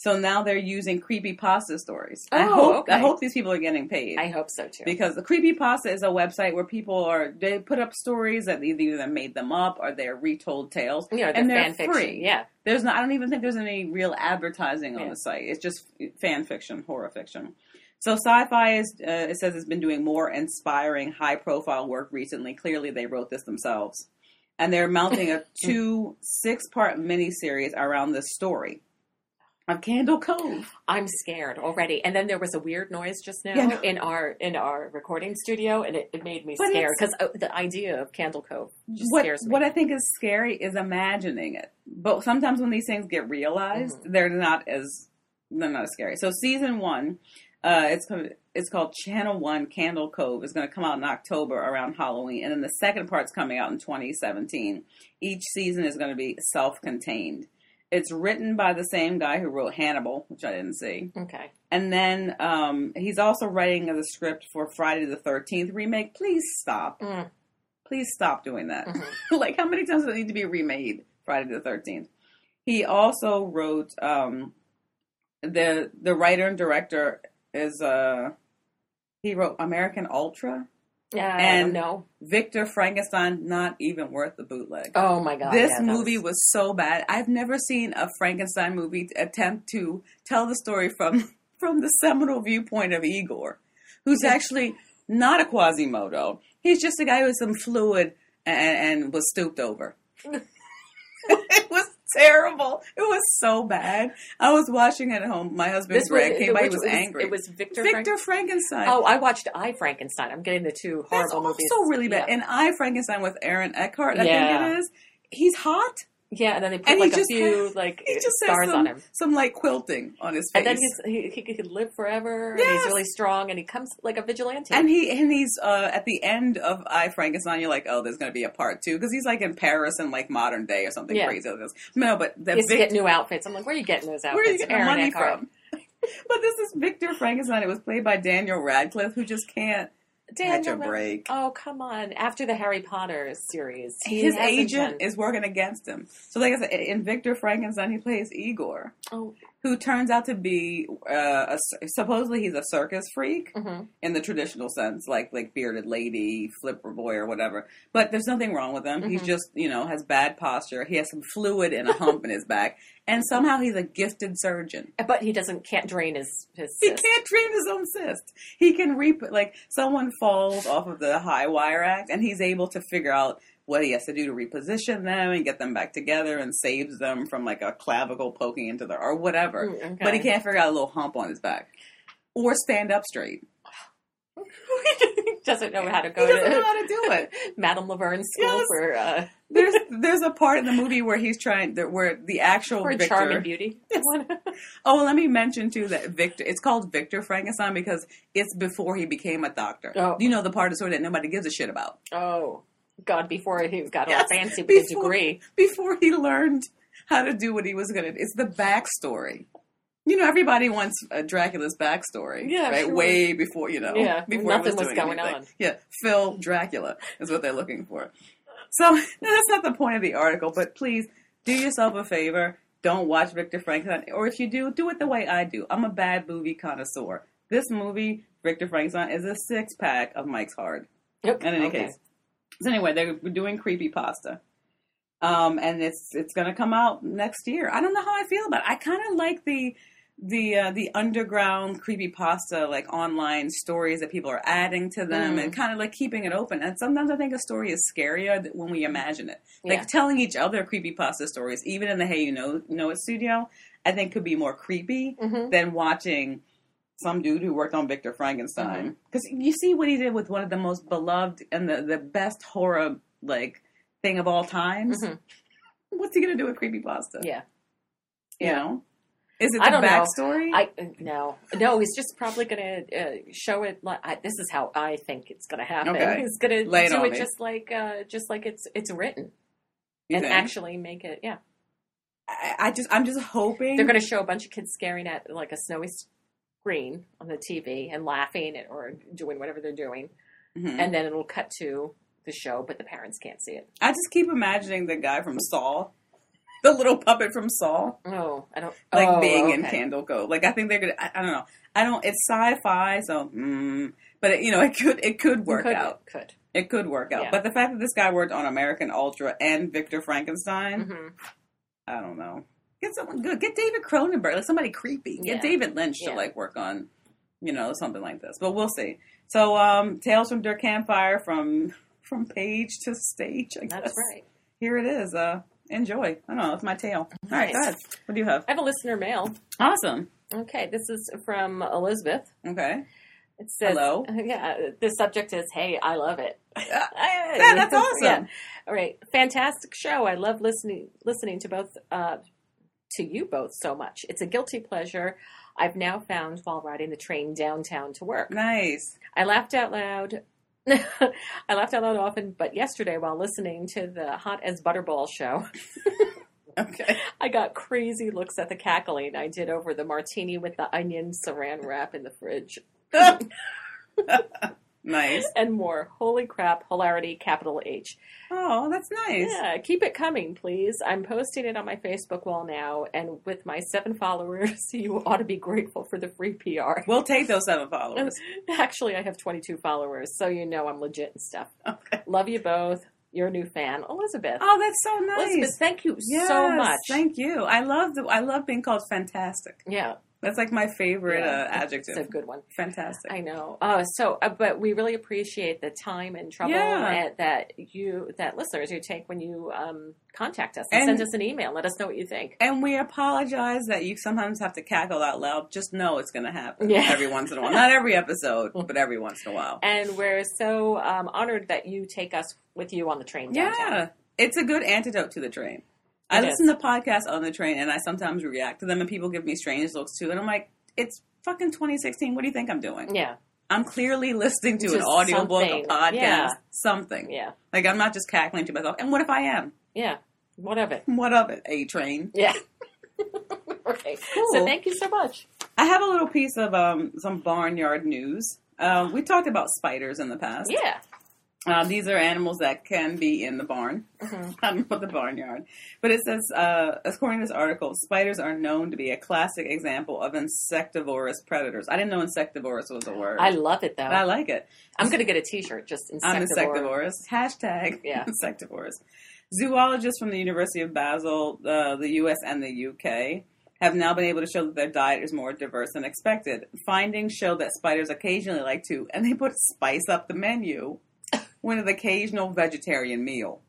[SPEAKER 1] So now they're using creepypasta stories.
[SPEAKER 2] Oh, okay.
[SPEAKER 1] I hope these people are getting paid.
[SPEAKER 2] I hope so too.
[SPEAKER 1] Because the creepypasta is a website where they put up stories that either made them up or they're retold tales.
[SPEAKER 2] Yeah,
[SPEAKER 1] and they're
[SPEAKER 2] fan fiction.
[SPEAKER 1] free.
[SPEAKER 2] Yeah.
[SPEAKER 1] I don't even think there's any real advertising on the site. It's just fan fiction, horror fiction. So Sci-Fi it says it's been doing more inspiring, high-profile work recently. Clearly, they wrote this themselves. And they're mounting a 2 6-part miniseries around this story of Candle Cove.
[SPEAKER 2] I'm scared already. And then there was a weird noise just now in our recording studio, and it made me scared because the idea of Candle Cove just scares me.
[SPEAKER 1] What I think is scary is imagining it. But sometimes when these things get realized, they're not as scary. So season 1. It's called Channel 1 Candle Cove. It's going to come out in October around Halloween. And then the second part's coming out in 2017. Each season is going to be self-contained. It's written by the same guy who wrote Hannibal, which I didn't see.
[SPEAKER 2] Okay.
[SPEAKER 1] And then he's also writing the script for Friday the 13th remake. Please stop. Please stop doing that. Like, how many times does it need to be remade, Friday the 13th? He also wrote, the writer and director is he wrote American Ultra
[SPEAKER 2] and no
[SPEAKER 1] Victor Frankenstein, not even worth the bootleg.
[SPEAKER 2] Oh my god,
[SPEAKER 1] this movie was so bad. I've never seen a Frankenstein movie attempt to tell the story from the seminal viewpoint of Igor, who's actually not a Quasimodo. He's just a guy with some fluid and was stooped over. It was terrible. It was so bad. I was watching it at home. My husband Greg came by. He was angry.
[SPEAKER 2] It was Victor
[SPEAKER 1] Frankenstein.
[SPEAKER 2] Oh, I watched I, Frankenstein. I'm getting the two horrible movies.
[SPEAKER 1] That's also really bad.
[SPEAKER 2] Yeah.
[SPEAKER 1] And I, Frankenstein with Aaron Eckhart, I think it is. He's hot.
[SPEAKER 2] Yeah, and then they put like a few stars on him.
[SPEAKER 1] Some like quilting on his face.
[SPEAKER 2] And then he could live forever. Yes. And he's really strong, and he comes like a vigilante.
[SPEAKER 1] And he's at the end of I, Frankenstein, you're like, oh, there's going to be a part 2 because he's like in Paris in like modern day or something crazy like this. No, but
[SPEAKER 2] he has to get new outfits. I'm like, where are you getting those outfits?
[SPEAKER 1] Where are you getting the money
[SPEAKER 2] Eckhart.
[SPEAKER 1] from? But this is Victor Frankenstein. It was played by Daniel Radcliffe, who just can't catch a break.
[SPEAKER 2] Oh, come on. After the Harry Potter series.
[SPEAKER 1] His agent is working against him. So like I said, in Victor Frankenstein, he plays Igor.
[SPEAKER 2] Oh.
[SPEAKER 1] Who turns out to be, supposedly he's a circus freak in the traditional sense, like bearded lady, flipper boy or whatever. But there's nothing wrong with him. He's just, has bad posture. He has some fluid and a hump in his back. And somehow he's a gifted surgeon.
[SPEAKER 2] But he can't drain his cyst.
[SPEAKER 1] He can't drain his own cyst. He can someone falls off of the high wire act and he's able to figure out what he has to do to reposition them and get them back together and saves them from like a clavicle poking into or whatever.
[SPEAKER 2] Okay.
[SPEAKER 1] But he can't figure out a little hump on his back. Or stand up straight.
[SPEAKER 2] He doesn't know how to go
[SPEAKER 1] He doesn't know how to do it.
[SPEAKER 2] Madame Laverne's school for...
[SPEAKER 1] There's a part in the movie where he's where the actual
[SPEAKER 2] for
[SPEAKER 1] Victor...
[SPEAKER 2] Charming Beauty.
[SPEAKER 1] Oh, let me mention too that Victor, it's called Victor Frankenstein because it's before he became a doctor.
[SPEAKER 2] Oh.
[SPEAKER 1] You know the part of the story that nobody gives a shit about.
[SPEAKER 2] Oh. God, before he got all fancy with his degree.
[SPEAKER 1] Before he learned how to do what he was going to do. It's the backstory. Everybody wants Dracula's backstory.
[SPEAKER 2] Yeah,
[SPEAKER 1] right?
[SPEAKER 2] Sure.
[SPEAKER 1] Way before, before
[SPEAKER 2] nothing was
[SPEAKER 1] doing
[SPEAKER 2] going
[SPEAKER 1] anything.
[SPEAKER 2] on.
[SPEAKER 1] Yeah, Phil Dracula is what they're looking for. So, that's not the point of the article, but please, do yourself a favor. Don't watch Victor Frankenstein. Or if you do it the way I do. I'm a bad movie connoisseur. This movie, Victor Frankenstein, is a 6-pack of Mike's Hard.
[SPEAKER 2] Yep.
[SPEAKER 1] In any case. So anyway, they're doing creepypasta. And it's going to come out next year. I don't know how I feel about it. I kind of like the underground creepypasta, like online stories that people are adding to them and kind of like keeping it open. And sometimes I think a story is scarier when we imagine it. Like telling each other creepypasta stories, even in the Hey You Know It studio, I think could be more creepy than watching some dude who worked on Victor Frankenstein. Because you see what he did with one of the most beloved and the best horror thing of all times. What's he going to do with creepypasta?
[SPEAKER 2] Yeah.
[SPEAKER 1] You know? Is it the backstory?
[SPEAKER 2] No, he's just probably going to show it. This is how I think it's going to happen.
[SPEAKER 1] Okay.
[SPEAKER 2] He's going to do it just like it's written, and actually make it. Yeah.
[SPEAKER 1] I'm just hoping
[SPEAKER 2] they're going to show a bunch of kids staring at like a snowy screen on the TV and laughing or doing whatever they're doing, and then it'll cut to the show, but the parents can't see it.
[SPEAKER 1] I just keep imagining the guy from Saw. The little puppet from Saw.
[SPEAKER 2] Oh, I don't
[SPEAKER 1] Like being in
[SPEAKER 2] okay.
[SPEAKER 1] Candle Cove. Like I think they're gonna. I don't know. It's sci-fi, so but it could work out.
[SPEAKER 2] Could.
[SPEAKER 1] It could work out.
[SPEAKER 2] Yeah.
[SPEAKER 1] But the fact that this guy worked on American Ultra and Victor Frankenstein,
[SPEAKER 2] Mm-hmm.
[SPEAKER 1] I don't know. Get someone good. Get David Cronenberg, like somebody creepy. Get
[SPEAKER 2] Yeah.
[SPEAKER 1] David Lynch to
[SPEAKER 2] Yeah.
[SPEAKER 1] like work on, something like this. But we'll see. So, Tales from Dirt Campfire from page to stage. I guess.
[SPEAKER 2] That's right.
[SPEAKER 1] Here it is. Enjoy. I don't know. It's my tale. All right,
[SPEAKER 2] Nice.
[SPEAKER 1] go ahead. What do you have?
[SPEAKER 2] I have a listener mail.
[SPEAKER 1] Awesome.
[SPEAKER 2] Okay, this is from Elizabeth.
[SPEAKER 1] Okay.
[SPEAKER 2] It says,
[SPEAKER 1] Hello.
[SPEAKER 2] Yeah, the subject is, "Hey, I love it."
[SPEAKER 1] Yeah, that's awesome.
[SPEAKER 2] Yeah. All right, fantastic show. I love listening to both to you both so much. It's a guilty pleasure I've now found while riding the train downtown to work.
[SPEAKER 1] Nice.
[SPEAKER 2] I laughed out loud. I laughed out loud often, but yesterday while listening to the Hot as Butterball show,
[SPEAKER 1] Okay.
[SPEAKER 2] I got crazy looks at the cackling I did over the martini with the onion saran wrap in the fridge.
[SPEAKER 1] Nice.
[SPEAKER 2] And more. Holy crap, hilarity, capital H.
[SPEAKER 1] Oh, that's nice.
[SPEAKER 2] Yeah, keep it coming, please. I'm posting it on my Facebook wall now, and with my 7 followers, you ought to be grateful for the free PR.
[SPEAKER 1] We'll take those 7 followers.
[SPEAKER 2] Actually, I have 22 followers, so you know I'm legit and stuff.
[SPEAKER 1] Okay.
[SPEAKER 2] Love you both. Your new fan, Elizabeth.
[SPEAKER 1] Oh, that's so nice.
[SPEAKER 2] Elizabeth, thank you
[SPEAKER 1] Yes,
[SPEAKER 2] so much.
[SPEAKER 1] Thank you. I love being called fantastic.
[SPEAKER 2] Yeah.
[SPEAKER 1] That's like my favorite adjective.
[SPEAKER 2] It's a good one.
[SPEAKER 1] Fantastic.
[SPEAKER 2] I know. But we really appreciate the time and trouble that listeners you take when you contact us and send us an email. Let us know what you think.
[SPEAKER 1] And we apologize that you sometimes have to cackle out loud. Just know it's going to happen every once in a while. Not every episode, but every once in a while.
[SPEAKER 2] And we're so honored that you take us with you on the train downtown.
[SPEAKER 1] Yeah. It's a good antidote to the train. I listen to podcasts on the train, and I sometimes react to them, and people give me strange looks, too. And I'm like, it's fucking 2016. What do you think I'm doing?
[SPEAKER 2] Yeah.
[SPEAKER 1] I'm clearly listening to an
[SPEAKER 2] Just
[SPEAKER 1] audiobook, a
[SPEAKER 2] something.
[SPEAKER 1] podcast,
[SPEAKER 2] Yeah.
[SPEAKER 1] something.
[SPEAKER 2] Yeah.
[SPEAKER 1] Like, I'm not just cackling to myself. And what if I am?
[SPEAKER 2] Yeah. What of it?
[SPEAKER 1] What of it? A train.
[SPEAKER 2] Yeah. Okay.
[SPEAKER 1] Cool.
[SPEAKER 2] So thank you so much.
[SPEAKER 1] I have a little piece of some barnyard news. We talked about spiders in the past.
[SPEAKER 2] Yeah.
[SPEAKER 1] These are animals that can be in the barn, not the barnyard. But it says, according to this article, spiders are known to be a classic example of insectivorous predators. I didn't know insectivorous was a word.
[SPEAKER 2] I love it, though.
[SPEAKER 1] I like it.
[SPEAKER 2] I'm going to get a T-shirt, just
[SPEAKER 1] I'm
[SPEAKER 2] insectivorous.
[SPEAKER 1] insectivorous. Hashtag
[SPEAKER 2] Yeah.
[SPEAKER 1] insectivorous. Zoologists from the University of Basel, the US and the UK, have now been able to show that their diet is more diverse than expected. Findings show that spiders occasionally like to, and they put spice up the menu, with an occasional vegetarian meal.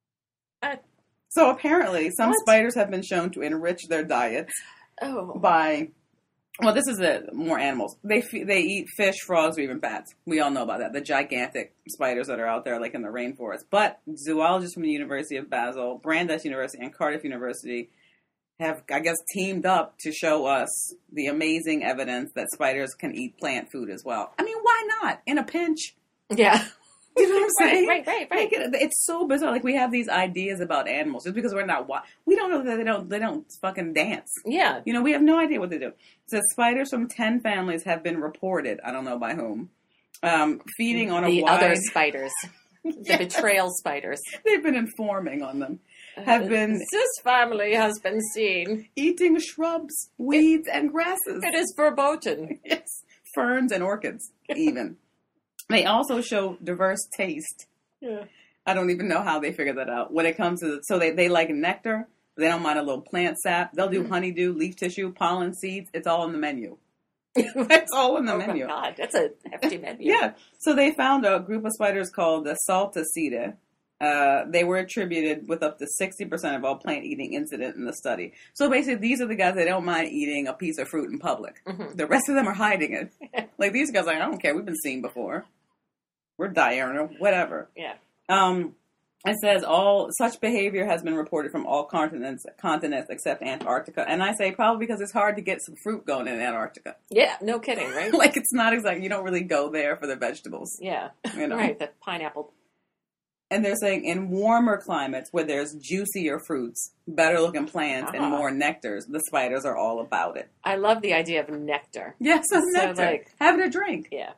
[SPEAKER 1] So apparently, some spiders have been shown to enrich their diets by, well, this is more animals. They eat fish, frogs, or even bats. We all know about that. The gigantic spiders that are out there, like in the rainforest. But zoologists from the University of Basel, Brandeis University, and Cardiff University have, I guess, teamed up to show us the amazing evidence that spiders can eat plant food as well. I mean, why not? In a pinch.
[SPEAKER 2] Yeah.
[SPEAKER 1] You know what I'm saying?
[SPEAKER 2] Right.
[SPEAKER 1] Like, it's so bizarre. Like, we have these ideas about animals just because we're not. We don't know that they don't fucking dance.
[SPEAKER 2] Yeah.
[SPEAKER 1] You know, we have no idea what they do. It says spiders from 10 families have been reported. I don't know by whom. Feeding on
[SPEAKER 2] the
[SPEAKER 1] a wide.
[SPEAKER 2] other spiders, the betrayal spiders.
[SPEAKER 1] They've been informing on them. Have been
[SPEAKER 2] This family has been seen.
[SPEAKER 1] eating shrubs, weeds, and grasses.
[SPEAKER 2] It is verboten.
[SPEAKER 1] Yes, ferns and orchids, even. They also show diverse taste.
[SPEAKER 2] Yeah.
[SPEAKER 1] I don't even know how they figure that out. When it comes to, so they like nectar, but they don't mind a little plant sap. They'll do honeydew, leaf tissue, pollen, seeds. It's all in the menu. It's all in the menu.
[SPEAKER 2] Oh, my God. That's a hefty menu.
[SPEAKER 1] Yeah. So they found a group of spiders called the Saltaceae. They were attributed with up to 60% of all plant eating incident in the study. So basically, these are the guys that don't mind eating a piece of fruit in public.
[SPEAKER 2] Mm-hmm.
[SPEAKER 1] The rest of them are hiding it. Like, these guys are like, I don't care. We've been seen before. We're diurnal, whatever.
[SPEAKER 2] Yeah.
[SPEAKER 1] It says all such behavior has been reported from all continents except Antarctica. And I say probably because it's hard to get some fruit going in Antarctica.
[SPEAKER 2] Yeah, no kidding, right?
[SPEAKER 1] Like, it's not exactly, you don't really go there for the vegetables.
[SPEAKER 2] Yeah.
[SPEAKER 1] You know?
[SPEAKER 2] Right, the pineapple.
[SPEAKER 1] And they're saying in warmer climates where there's juicier fruits, better looking plants, and more nectars, the spiders are all about it.
[SPEAKER 2] I love the idea of nectar.
[SPEAKER 1] Yes,
[SPEAKER 2] So,
[SPEAKER 1] nectar.
[SPEAKER 2] like-
[SPEAKER 1] Having a drink.
[SPEAKER 2] Yeah.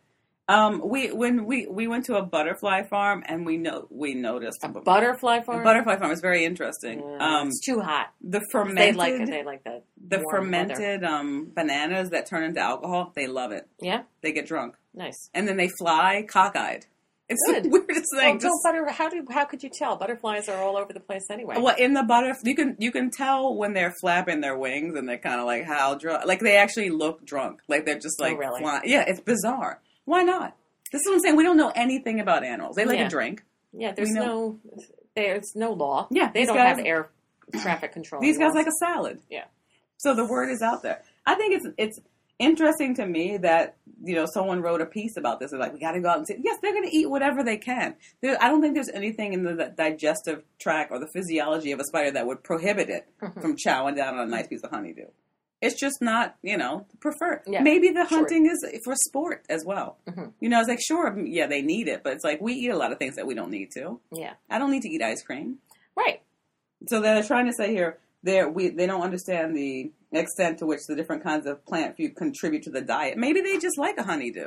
[SPEAKER 1] We went to a butterfly farm and we noticed
[SPEAKER 2] A butterfly farm?
[SPEAKER 1] A butterfly farm is very interesting.
[SPEAKER 2] It's too hot.
[SPEAKER 1] The
[SPEAKER 2] They
[SPEAKER 1] fermented
[SPEAKER 2] like that.
[SPEAKER 1] the
[SPEAKER 2] warm weather.
[SPEAKER 1] fermented bananas that turn into alcohol, they love it.
[SPEAKER 2] Yeah,
[SPEAKER 1] They get drunk
[SPEAKER 2] nice.
[SPEAKER 1] and then they fly cockeyed. It's
[SPEAKER 2] Good.
[SPEAKER 1] the weirdest thing.
[SPEAKER 2] How could you tell? Butterflies are all over the place anyway.
[SPEAKER 1] Well, in the you can tell when they're flapping their wings and they're kind of like how drunk, like they actually look drunk, like they're just like
[SPEAKER 2] really?
[SPEAKER 1] flying. Yeah, it's bizarre. Why not? This is what I'm saying. We don't know anything about animals. They like
[SPEAKER 2] Yeah.
[SPEAKER 1] a drink.
[SPEAKER 2] Yeah,
[SPEAKER 1] We
[SPEAKER 2] there's no law.
[SPEAKER 1] Yeah,
[SPEAKER 2] They
[SPEAKER 1] these
[SPEAKER 2] don't
[SPEAKER 1] guys-
[SPEAKER 2] have air traffic control.
[SPEAKER 1] These guys
[SPEAKER 2] laws.
[SPEAKER 1] like a salad.
[SPEAKER 2] Yeah.
[SPEAKER 1] So the word is out there. I think it's interesting to me that someone wrote a piece about this. They're like, we got to go out and see. Yes, they're going to eat whatever they can. I don't think there's anything in the digestive tract or the physiology of a spider that would prohibit it from chowing down on a nice piece of honeydew. It's just not, preferred.
[SPEAKER 2] Yeah,
[SPEAKER 1] Maybe the
[SPEAKER 2] sure.
[SPEAKER 1] hunting is for sport as well. It's like, sure, yeah, they need it, but it's like we eat a lot of things that we don't need to.
[SPEAKER 2] Yeah.
[SPEAKER 1] I don't need to eat ice cream.
[SPEAKER 2] Right.
[SPEAKER 1] So they're trying to say here, they don't understand the extent to which the different kinds of plant food contribute to the diet. Maybe they just like a honeydew.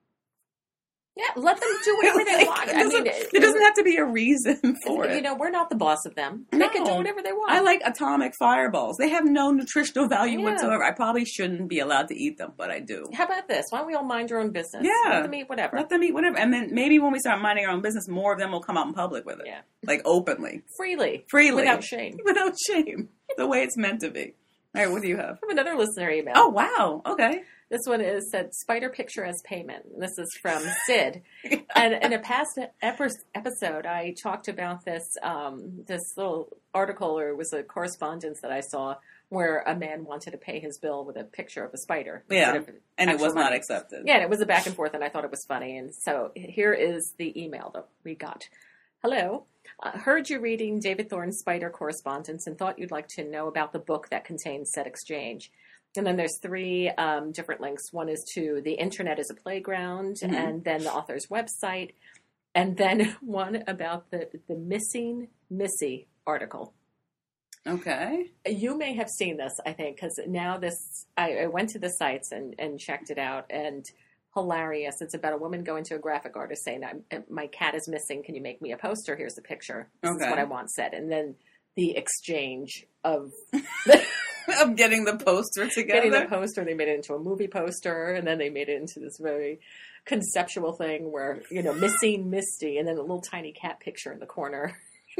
[SPEAKER 2] Yeah, let them do whatever they want.
[SPEAKER 1] There doesn't have to be a reason for it.
[SPEAKER 2] We're not the boss of them. They
[SPEAKER 1] No.
[SPEAKER 2] can do whatever they want.
[SPEAKER 1] I like atomic fireballs. They have no nutritional value
[SPEAKER 2] Yeah.
[SPEAKER 1] whatsoever. I probably shouldn't be allowed to eat them, but I do.
[SPEAKER 2] How about this? Why don't we all mind your own business?
[SPEAKER 1] Yeah.
[SPEAKER 2] Let them eat whatever.
[SPEAKER 1] Let them eat whatever. And then maybe when we start minding our own business, more of them will come out in public with it.
[SPEAKER 2] Yeah.
[SPEAKER 1] Like openly.
[SPEAKER 2] Freely.
[SPEAKER 1] Freely.
[SPEAKER 2] Without shame.
[SPEAKER 1] Without shame. The way it's meant to be. All right, what do you have?
[SPEAKER 2] I have another listener email.
[SPEAKER 1] Oh, wow. Okay.
[SPEAKER 2] This one said spider picture as payment. And this is from Sid. And in a past episode, I talked about this little article, or it was a correspondence that I saw where a man wanted to pay his bill with a picture of a spider.
[SPEAKER 1] Yeah,
[SPEAKER 2] instead of
[SPEAKER 1] and it
[SPEAKER 2] actual
[SPEAKER 1] was not
[SPEAKER 2] money.
[SPEAKER 1] accepted.
[SPEAKER 2] Yeah, and it was a back and forth, and I thought it was funny. And so here is the email that we got. Hello. Heard you reading David Thorne's spider correspondence and thought you'd like to know about the book that contains said exchange. And then there's 3 different links. One is to the internet as a playground, and then the author's website, and then one about the Missing Missy article.
[SPEAKER 1] Okay.
[SPEAKER 2] You may have seen this, I think, because now I went to the sites and checked it out, and hilarious. It's about a woman going to a graphic artist saying, my cat is missing. Can you make me a poster? Here's the picture. This is what I want said. And then the exchange of
[SPEAKER 1] of getting the poster together.
[SPEAKER 2] Getting the poster. They made it into a movie poster, and then they made it into this very conceptual thing where, missing Misty, and then a little tiny cat picture in the corner.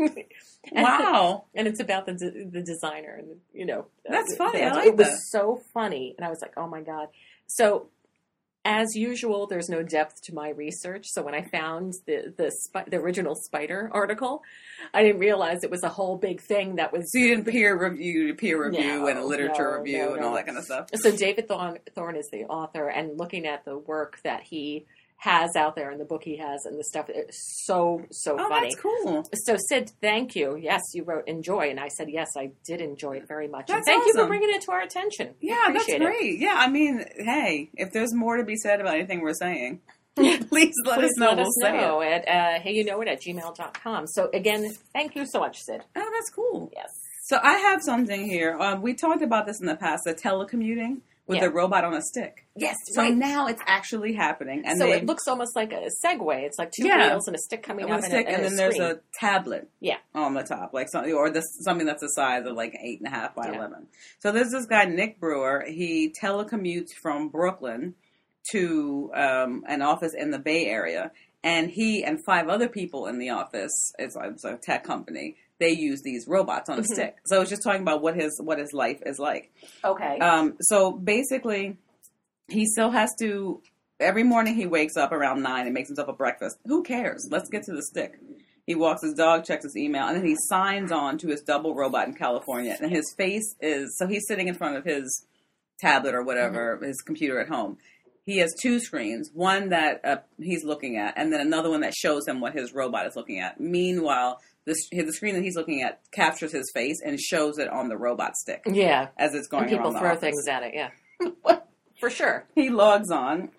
[SPEAKER 1] Wow.
[SPEAKER 2] And it's about the designer, and
[SPEAKER 1] that's funny. I like
[SPEAKER 2] it was
[SPEAKER 1] that.
[SPEAKER 2] so funny, and I was like, oh my God. So as usual, there's no depth to my research. So when I found the original spider article, I didn't realize it was a whole big thing that was.
[SPEAKER 1] So you didn't peer review and a literature review
[SPEAKER 2] no.
[SPEAKER 1] and all that kind of stuff.
[SPEAKER 2] So David Thorne is the author, and looking at the work that he has out there and the book he has and the stuff, it's so funny.
[SPEAKER 1] That's cool.
[SPEAKER 2] So Sid, thank you. Yes, you wrote enjoy, and I said yes, I did enjoy it very much.
[SPEAKER 1] That's
[SPEAKER 2] and thank you for
[SPEAKER 1] awesome.
[SPEAKER 2] bringing it to our attention.
[SPEAKER 1] Yeah,
[SPEAKER 2] We
[SPEAKER 1] that's
[SPEAKER 2] appreciate
[SPEAKER 1] great.
[SPEAKER 2] it.
[SPEAKER 1] Yeah, I mean, hey, if there's more to be said about anything we're saying, please let us know. We'll say it.
[SPEAKER 2] At heyyouknowit@gmail.com. So again, thank you so much, Sid.
[SPEAKER 1] Oh, that's cool.
[SPEAKER 2] Yes.
[SPEAKER 1] So I have something here. We talked about this in the past, the telecommuting with the robot on a stick.
[SPEAKER 2] Yes,
[SPEAKER 1] So
[SPEAKER 2] right.
[SPEAKER 1] now it's actually happening. And
[SPEAKER 2] So it looks almost like a Segway. It's like 2 wheels and a stick coming
[SPEAKER 1] on
[SPEAKER 2] up
[SPEAKER 1] a stick, and then there's a tablet on the top, like something, or something that's the size of like 8.5 by 11. So there's this guy, Nick Brewer. He telecommutes from Brooklyn to an office in the Bay Area, and he and 5 other people in the office, it's a tech company, they use these robots on a stick. So it's just talking about what his life is like.
[SPEAKER 2] Okay.
[SPEAKER 1] So basically, he still has to, every morning he wakes up around 9 and makes himself a breakfast. Who cares? Let's get to the stick. He walks his dog, checks his email, and then he signs on to his double robot in California. And his face is, so he's sitting in front of his tablet or whatever, his computer at home. He has 2 screens, one that he's looking at, and then another one that shows him what his robot is looking at. Meanwhile, the screen that he's looking at captures his face and shows it on the robot stick.
[SPEAKER 2] Yeah.
[SPEAKER 1] As it's going
[SPEAKER 2] and people
[SPEAKER 1] around the
[SPEAKER 2] throw
[SPEAKER 1] office.
[SPEAKER 2] things at it, yeah. For sure.
[SPEAKER 1] He logs on.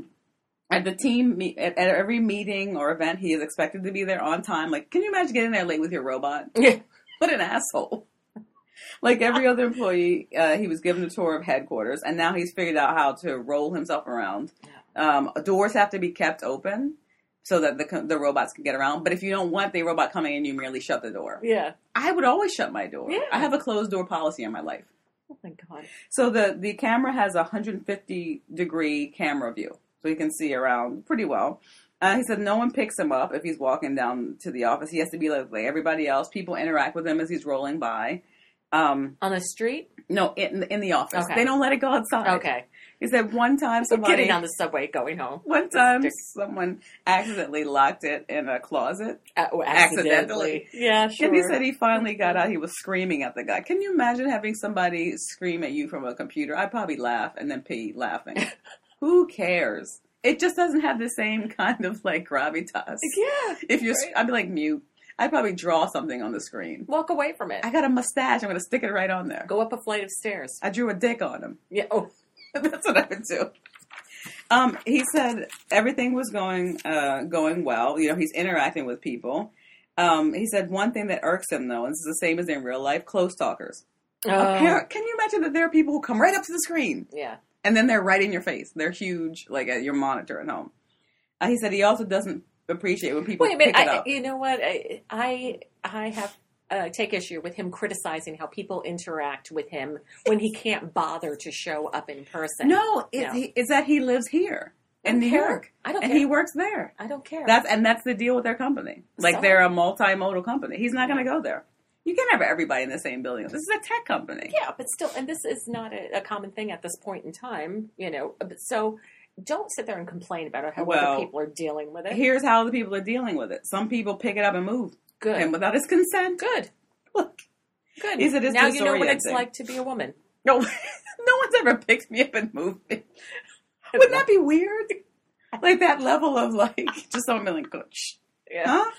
[SPEAKER 1] At the team, at every meeting or event, he is expected to be there on time. Like, can you imagine getting there late with your robot?
[SPEAKER 2] Yeah.
[SPEAKER 1] What an asshole. Like every other employee, he was given a tour of headquarters, and now he's figured out how to roll himself around Doors have to be kept open so that the robots can get around. But if you don't want the robot coming in, you merely shut the door.
[SPEAKER 2] Yeah.
[SPEAKER 1] I would always shut my door.
[SPEAKER 2] Yeah.
[SPEAKER 1] I have a closed door policy in my life.
[SPEAKER 2] Oh my God.
[SPEAKER 1] So the camera has a 150-degree camera view, so you can see around pretty well. He said no one picks him up if he's walking down to the office. He has to be like everybody else. People interact with him as he's rolling by.
[SPEAKER 2] On the street?
[SPEAKER 1] No, in the office.
[SPEAKER 2] Okay.
[SPEAKER 1] They don't let it go outside.
[SPEAKER 2] Okay.
[SPEAKER 1] He said one time somebody...
[SPEAKER 2] Getting on the subway going home.
[SPEAKER 1] One time someone accidentally locked it in a closet.
[SPEAKER 2] Accidentally. Yeah, sure.
[SPEAKER 1] And he said he finally got out. He was screaming at the guy. Can you imagine having somebody scream at you from a computer? I'd probably laugh and then pee laughing. Who cares? It just doesn't have the same kind of like gravitas.
[SPEAKER 2] Yeah.
[SPEAKER 1] If you're, right. I'd be like mute. I'd probably draw something on the screen.
[SPEAKER 2] Walk away from it.
[SPEAKER 1] I got a mustache. I'm going to stick it right on there.
[SPEAKER 2] Go up a flight of stairs.
[SPEAKER 1] I drew a dick on him.
[SPEAKER 2] Yeah. Oh.
[SPEAKER 1] That's what I would do. He said everything was going well. You know, he's interacting with people. He said one thing that irks him, though, and this is the same as in real life, close talkers. Can you imagine that there are people who come right up to the screen?
[SPEAKER 2] Yeah.
[SPEAKER 1] And then they're right in your face. They're huge, like at your monitor at home. He said he also doesn't appreciate when people pick it up.
[SPEAKER 2] You know what? I have take issue with him criticizing how people interact with him when he can't bother to show up in person.
[SPEAKER 1] No, it's that he lives here in New York.
[SPEAKER 2] I don't
[SPEAKER 1] care.
[SPEAKER 2] And
[SPEAKER 1] he works there.
[SPEAKER 2] I don't care.
[SPEAKER 1] That's the deal with their company. Like, they're a multimodal company. He's not going to go there. You can't have everybody in the same building. This is a tech company.
[SPEAKER 2] Yeah, but still, and this is not a common thing at this point in time, you know. So don't sit there and complain about how other people are dealing with it.
[SPEAKER 1] Here's how the people are dealing with it. Some people pick it up and move.
[SPEAKER 2] Good.
[SPEAKER 1] And without his consent.
[SPEAKER 2] Good.
[SPEAKER 1] Look.
[SPEAKER 2] Good.
[SPEAKER 1] He said it's
[SPEAKER 2] now you know what it's like to be a woman.
[SPEAKER 1] No, no one's ever picked me up and moved me. Wouldn't that be weird? Like that level of like, just something like, shh.
[SPEAKER 2] Yeah.
[SPEAKER 1] Huh?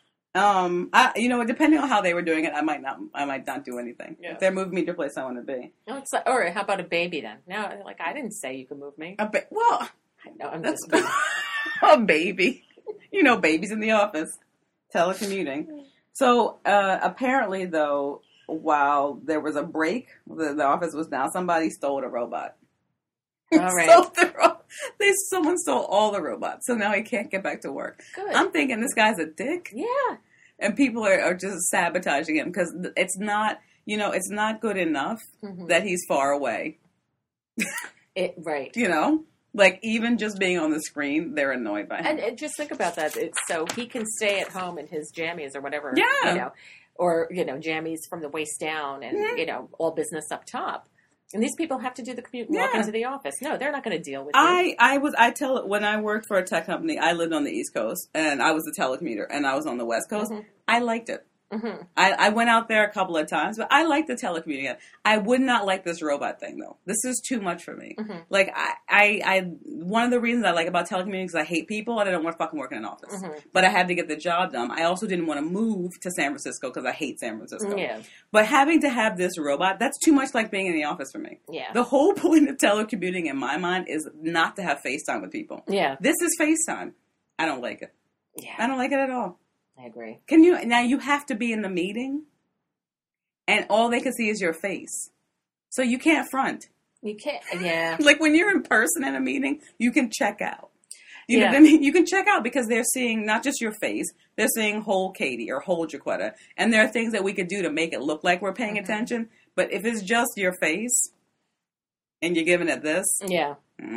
[SPEAKER 1] Depending on how they were doing it, I might not do anything. Yeah. If they're moving me to a place I want to be.
[SPEAKER 2] No, it's like, or how about a baby then? No, like, I didn't say you could move me.
[SPEAKER 1] Well,
[SPEAKER 2] I know, I'm just
[SPEAKER 1] a baby. You know, babies in the office, telecommuting. So apparently, though, while there was a break, the office was down. Somebody stole a robot.
[SPEAKER 2] All right.
[SPEAKER 1] Someone stole all the robots, so now he can't get back to work.
[SPEAKER 2] Good.
[SPEAKER 1] I'm thinking this guy's a dick.
[SPEAKER 2] Yeah.
[SPEAKER 1] And people are just sabotaging him because it's not good enough that he's far away.
[SPEAKER 2] Right.
[SPEAKER 1] You know? Like, even just being on the screen, they're annoyed by him.
[SPEAKER 2] And just think about that. So he can stay at home in his jammies or whatever.
[SPEAKER 1] Yeah.
[SPEAKER 2] You know, or, jammies from the waist down and, all business up top. And these people have to do the commute and walk into the office. No, they're not going to deal with you.
[SPEAKER 1] When I worked for a tech company, I lived on the East Coast and I was a telecommuter and I was on the West Coast. Mm-hmm. I liked it. Mm-hmm. I went out there a couple of times, but I liked the telecommuting. I would not like this robot thing though. This is too much for me. Mm-hmm. Like I one of the reasons I like about telecommuting is I hate people and I don't want to fucking work in an office. Mm-hmm. But I had to get the job done. I also didn't want to move to San Francisco because I hate San Francisco.
[SPEAKER 2] Yeah.
[SPEAKER 1] But having to have this robot, that's too much like being in the office for me.
[SPEAKER 2] Yeah.
[SPEAKER 1] The whole point of telecommuting in my mind is not to have FaceTime with people.
[SPEAKER 2] Yeah.
[SPEAKER 1] This is FaceTime. I don't like it.
[SPEAKER 2] Yeah.
[SPEAKER 1] I don't like it at all.
[SPEAKER 2] I agree.
[SPEAKER 1] You have to be in the meeting and all they can see is your face. So you can't front.
[SPEAKER 2] You can't, yeah.
[SPEAKER 1] Like when you're in person in a meeting, you can check out. You know what I mean? You can check out because they're seeing not just your face, they're seeing whole Katie or whole Jaquetta. And there are things that we could do to make it look like we're paying attention. But if it's just your face and you're giving it this.
[SPEAKER 2] Yeah.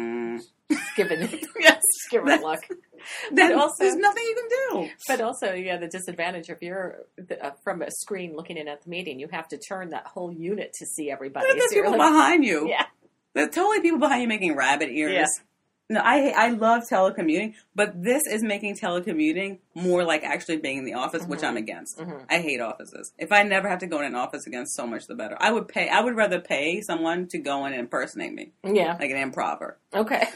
[SPEAKER 2] Giving it.
[SPEAKER 1] Yes.
[SPEAKER 2] Give it luck.
[SPEAKER 1] Then also, there's nothing you can do.
[SPEAKER 2] But also, the disadvantage if you're from a screen looking in at the meeting, you have to turn that whole unit to see everybody.
[SPEAKER 1] There's people behind you.
[SPEAKER 2] Yeah.
[SPEAKER 1] There's totally people behind you making rabbit ears. Yeah. No, I love telecommuting, but this is making telecommuting more like actually being in the office, which I'm against. Mm-hmm. I hate offices. If I never have to go in an office again, so much the better. I would rather pay someone to go in and impersonate me.
[SPEAKER 2] Yeah.
[SPEAKER 1] Like an improver.
[SPEAKER 2] Okay.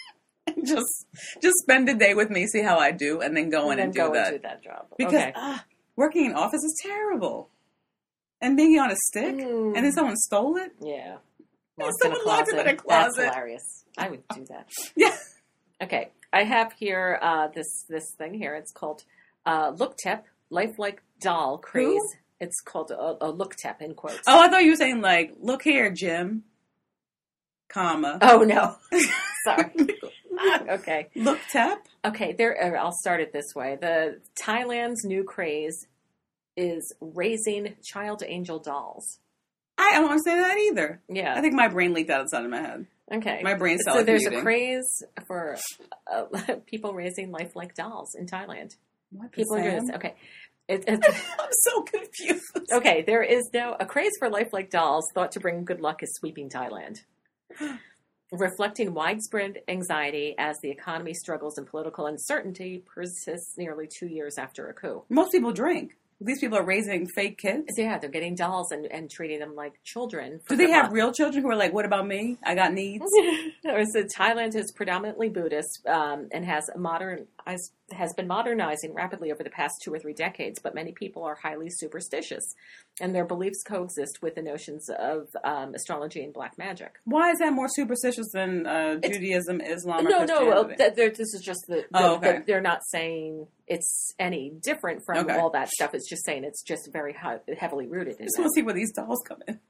[SPEAKER 1] just spend a day with me, see how I do, and then go in and do
[SPEAKER 2] that job.
[SPEAKER 1] Because working in office is terrible. And being on a stick, and then someone stole it.
[SPEAKER 2] Yeah.
[SPEAKER 1] Someone locked it in a closet.
[SPEAKER 2] That's hilarious. I would do that.
[SPEAKER 1] Yeah.
[SPEAKER 2] Okay. I have here this thing here. It's called Looktep, Lifelike Doll Craze.
[SPEAKER 1] Who?
[SPEAKER 2] It's called a Looktep in quotes.
[SPEAKER 1] Oh, I thought you were saying like, look here, Jim, comma.
[SPEAKER 2] Oh, no. Sorry. Okay.
[SPEAKER 1] Look tap.
[SPEAKER 2] Okay, I'll start it this way. Thailand's new craze is raising child angel dolls.
[SPEAKER 1] I don't understand that either.
[SPEAKER 2] Yeah.
[SPEAKER 1] I think my brain leaked out inside of my head.
[SPEAKER 2] Okay.
[SPEAKER 1] My brain's
[SPEAKER 2] So there's a
[SPEAKER 1] telecommuting.
[SPEAKER 2] craze for people raising lifelike dolls in Thailand.
[SPEAKER 1] What the
[SPEAKER 2] People are doing
[SPEAKER 1] Sam?
[SPEAKER 2] this. Okay. It's
[SPEAKER 1] I'm so confused.
[SPEAKER 2] okay. There is now a craze for lifelike dolls thought to bring good luck is sweeping Thailand, reflecting widespread anxiety as the economy struggles and political uncertainty persists nearly 2 years after a coup.
[SPEAKER 1] Most people drink. These people are raising fake kids.
[SPEAKER 2] So yeah, they're getting dolls and treating them like children.
[SPEAKER 1] Do they have real children who are like, what about me? I got needs.
[SPEAKER 2] So Thailand is predominantly Buddhist and has been modernizing rapidly over the past 2 or 3 decades, but many people are highly superstitious, and their beliefs coexist with the notions of astrology and black magic.
[SPEAKER 1] Why is that more superstitious than Judaism, Islam, or
[SPEAKER 2] No,
[SPEAKER 1] Christianity?
[SPEAKER 2] this is just
[SPEAKER 1] okay.
[SPEAKER 2] they're not saying it's any different from
[SPEAKER 1] Okay.
[SPEAKER 2] all that stuff. It's just saying it's just very heavily rooted in
[SPEAKER 1] I just
[SPEAKER 2] that.
[SPEAKER 1] want to see where these dolls come in.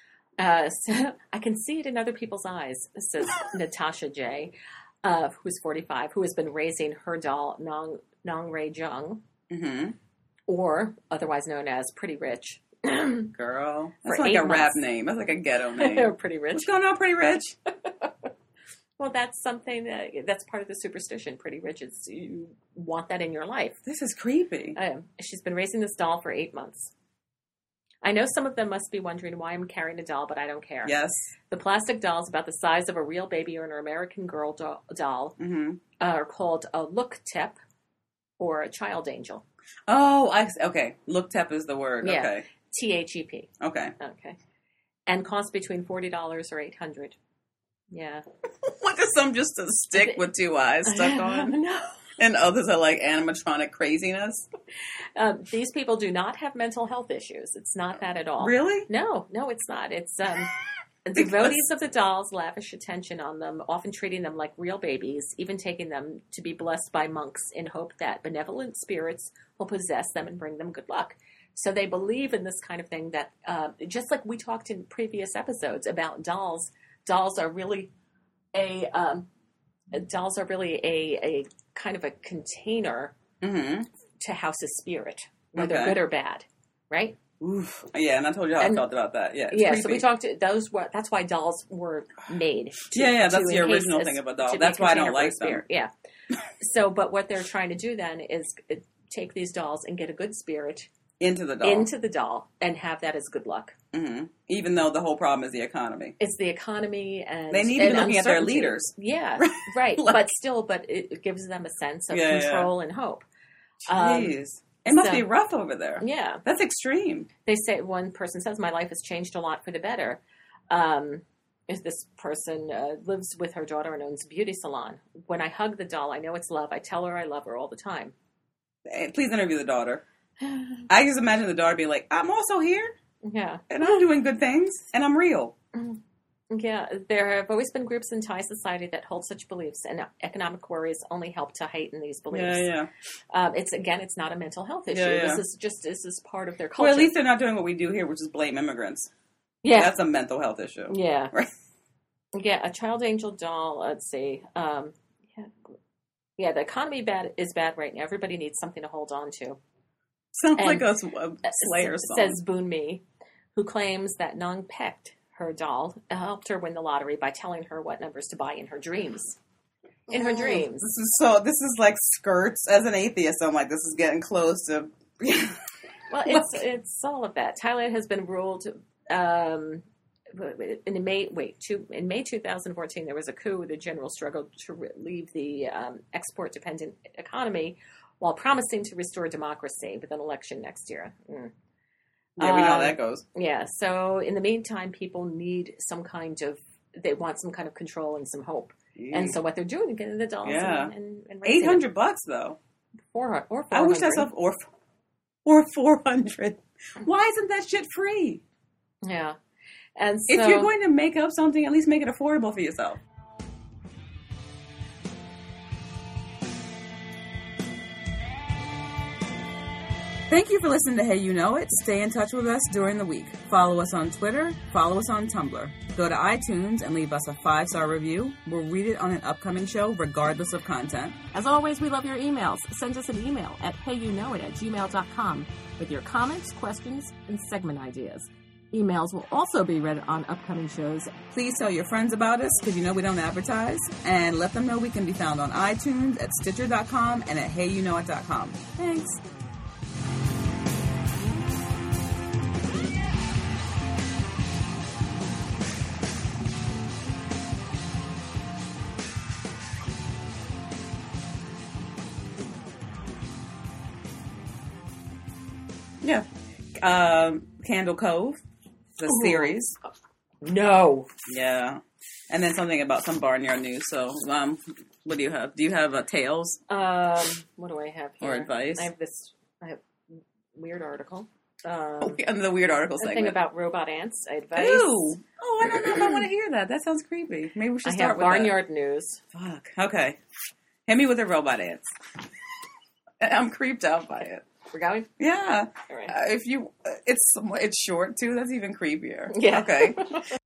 [SPEAKER 2] So I can see it in other people's eyes, says Natasha J., who's 45, who has been raising her doll, Nong Ray Jung,
[SPEAKER 1] Mm-hmm.
[SPEAKER 2] or otherwise known as Pretty Rich.
[SPEAKER 1] Girl. That's
[SPEAKER 2] For
[SPEAKER 1] like
[SPEAKER 2] 8
[SPEAKER 1] a rap
[SPEAKER 2] months.
[SPEAKER 1] name. That's like a ghetto name.
[SPEAKER 2] Pretty Rich.
[SPEAKER 1] What's going on, Pretty Rich?
[SPEAKER 2] Well, that's something that's part of the superstition. Pretty Rich is you want that in your life.
[SPEAKER 1] This is creepy.
[SPEAKER 2] She's been raising this doll for 8 months. I know some of them must be wondering why I'm carrying a doll, but I don't care.
[SPEAKER 1] Yes.
[SPEAKER 2] The plastic dolls about the size of a real baby or an American Girl doll
[SPEAKER 1] Mm-hmm.
[SPEAKER 2] are called a look tep or a child angel.
[SPEAKER 1] Oh, okay. Look tep is the word.
[SPEAKER 2] Yeah.
[SPEAKER 1] Okay.
[SPEAKER 2] THEP.
[SPEAKER 1] Okay.
[SPEAKER 2] Okay. And cost between $40 or $800. Yeah.
[SPEAKER 1] What is some just a stick with 2 eyes stuck on?
[SPEAKER 2] No.
[SPEAKER 1] And others are like animatronic craziness?
[SPEAKER 2] These people do not have mental health issues. It's not that at all.
[SPEAKER 1] Really?
[SPEAKER 2] No, it's not. It's devotees of the dolls lavish attention on them, often treating them like real babies, even taking them to be blessed by monks in hope that benevolent spirits will possess them and bring them good luck. So they believe in this kind of thing that, just like we talked in previous episodes about dolls, dolls are really a kind of a container
[SPEAKER 1] Mm-hmm.
[SPEAKER 2] to house a spirit, whether
[SPEAKER 1] Okay.
[SPEAKER 2] good or bad, right?
[SPEAKER 1] Oof. Yeah, and I told you how I felt about that. Yeah. It's
[SPEAKER 2] Yeah,
[SPEAKER 1] creepy.
[SPEAKER 2] so we talked. That's why dolls were made.
[SPEAKER 1] Yeah, that's the
[SPEAKER 2] encase
[SPEAKER 1] original
[SPEAKER 2] us-
[SPEAKER 1] thing of a doll.
[SPEAKER 2] to be
[SPEAKER 1] That's
[SPEAKER 2] a
[SPEAKER 1] why I
[SPEAKER 2] container
[SPEAKER 1] don't
[SPEAKER 2] for a
[SPEAKER 1] like them.
[SPEAKER 2] spirit. Yeah. So, but what they're trying to do then is take these dolls and get a good spirit
[SPEAKER 1] Into the doll.
[SPEAKER 2] into the doll and have that as good luck.
[SPEAKER 1] Mm-hmm. Even though the whole problem is the economy.
[SPEAKER 2] It's the economy and
[SPEAKER 1] They need to be
[SPEAKER 2] and
[SPEAKER 1] looking at their
[SPEAKER 2] uncertainty.
[SPEAKER 1] leaders.
[SPEAKER 2] Yeah, right.
[SPEAKER 1] Like-
[SPEAKER 2] but it gives them a sense of
[SPEAKER 1] Yeah, yeah.
[SPEAKER 2] control and hope.
[SPEAKER 1] Jeez. It must
[SPEAKER 2] so-
[SPEAKER 1] be rough over there.
[SPEAKER 2] Yeah.
[SPEAKER 1] That's extreme.
[SPEAKER 2] They say, one person says, my life has changed a lot for the better. If this person lives with her daughter and owns a beauty salon. When I hug the doll, I know it's love. I tell her I love her all the time.
[SPEAKER 1] Hey, please interview the daughter. I just imagine the daughter being like, I'm also here,
[SPEAKER 2] Yeah.
[SPEAKER 1] and I'm doing good things, and I'm real.
[SPEAKER 2] Yeah, there have always been groups in Thai society that hold such beliefs, and economic worries only help to heighten these beliefs.
[SPEAKER 1] Yeah.
[SPEAKER 2] It's not a mental health issue.
[SPEAKER 1] Yeah.
[SPEAKER 2] This is part of their culture.
[SPEAKER 1] Well, at least they're not doing what we do here, which is blame immigrants.
[SPEAKER 2] yeah,
[SPEAKER 1] That's a mental health issue.
[SPEAKER 2] yeah,
[SPEAKER 1] Right.
[SPEAKER 2] yeah. A child angel doll. Let's see. Yeah, the economy is bad right now. Everybody needs something to hold on to.
[SPEAKER 1] Sounds
[SPEAKER 2] And-
[SPEAKER 1] like a Slayer song.
[SPEAKER 2] Says Boon Mi, who claims that Nong pecked her doll, helped her win the lottery by telling her what numbers to buy in her dreams. In her dreams.
[SPEAKER 1] This is like skirts. As an atheist, I'm like, this is getting close to.
[SPEAKER 2] Well, it's all of that. Thailand has been ruled in May 2014. There was a coup. The general struggled to relieve the export-dependent economy while promising to restore democracy with an election next year.
[SPEAKER 1] Yeah, we know how that goes.
[SPEAKER 2] Yeah. So in the meantime, people need they want some kind of control and some hope. And so what they're doing is getting the dolls and raising them.
[SPEAKER 1] $800 though.
[SPEAKER 2] Or 400.
[SPEAKER 1] I wish that's up or 400. Why isn't that shit free?
[SPEAKER 2] Yeah. And so,
[SPEAKER 1] If you're going to make up something, at least make it affordable for yourself. Thank you for listening to Hey You Know It. Stay in touch with us during the week. Follow us on Twitter. Follow us on Tumblr. Go to iTunes and leave us a 5-star review. We'll read it on an upcoming show, regardless of content.
[SPEAKER 2] As always, we love your emails. Send us an email at heyyouknowit@gmail.com with your comments, questions, and segment ideas. Emails will also be read on upcoming shows.
[SPEAKER 1] Please tell your friends about us, because you know we don't advertise. And let them know we can be found on iTunes, at Stitcher.com, and at HeyYouKnowIt.com. Thanks. Yeah. Candle Cove, the series.
[SPEAKER 2] No.
[SPEAKER 1] Yeah. And then something about some barnyard news. So, what do you have? Do you have Tales?
[SPEAKER 2] What do I have here?
[SPEAKER 1] Or advice?
[SPEAKER 2] I have weird article.
[SPEAKER 1] And the weird article segment.
[SPEAKER 2] Thing about robot ants. Advice.
[SPEAKER 1] Ew. Oh, I don't know if I want to hear that. That sounds creepy. Maybe we should start with
[SPEAKER 2] barnyard news.
[SPEAKER 1] Fuck. Okay. Hit me with the robot ants. I'm creeped out by it.
[SPEAKER 2] We're going?
[SPEAKER 1] Yeah.
[SPEAKER 2] All right.
[SPEAKER 1] If you, it's short too. That's even creepier.
[SPEAKER 2] Yeah.
[SPEAKER 1] Okay.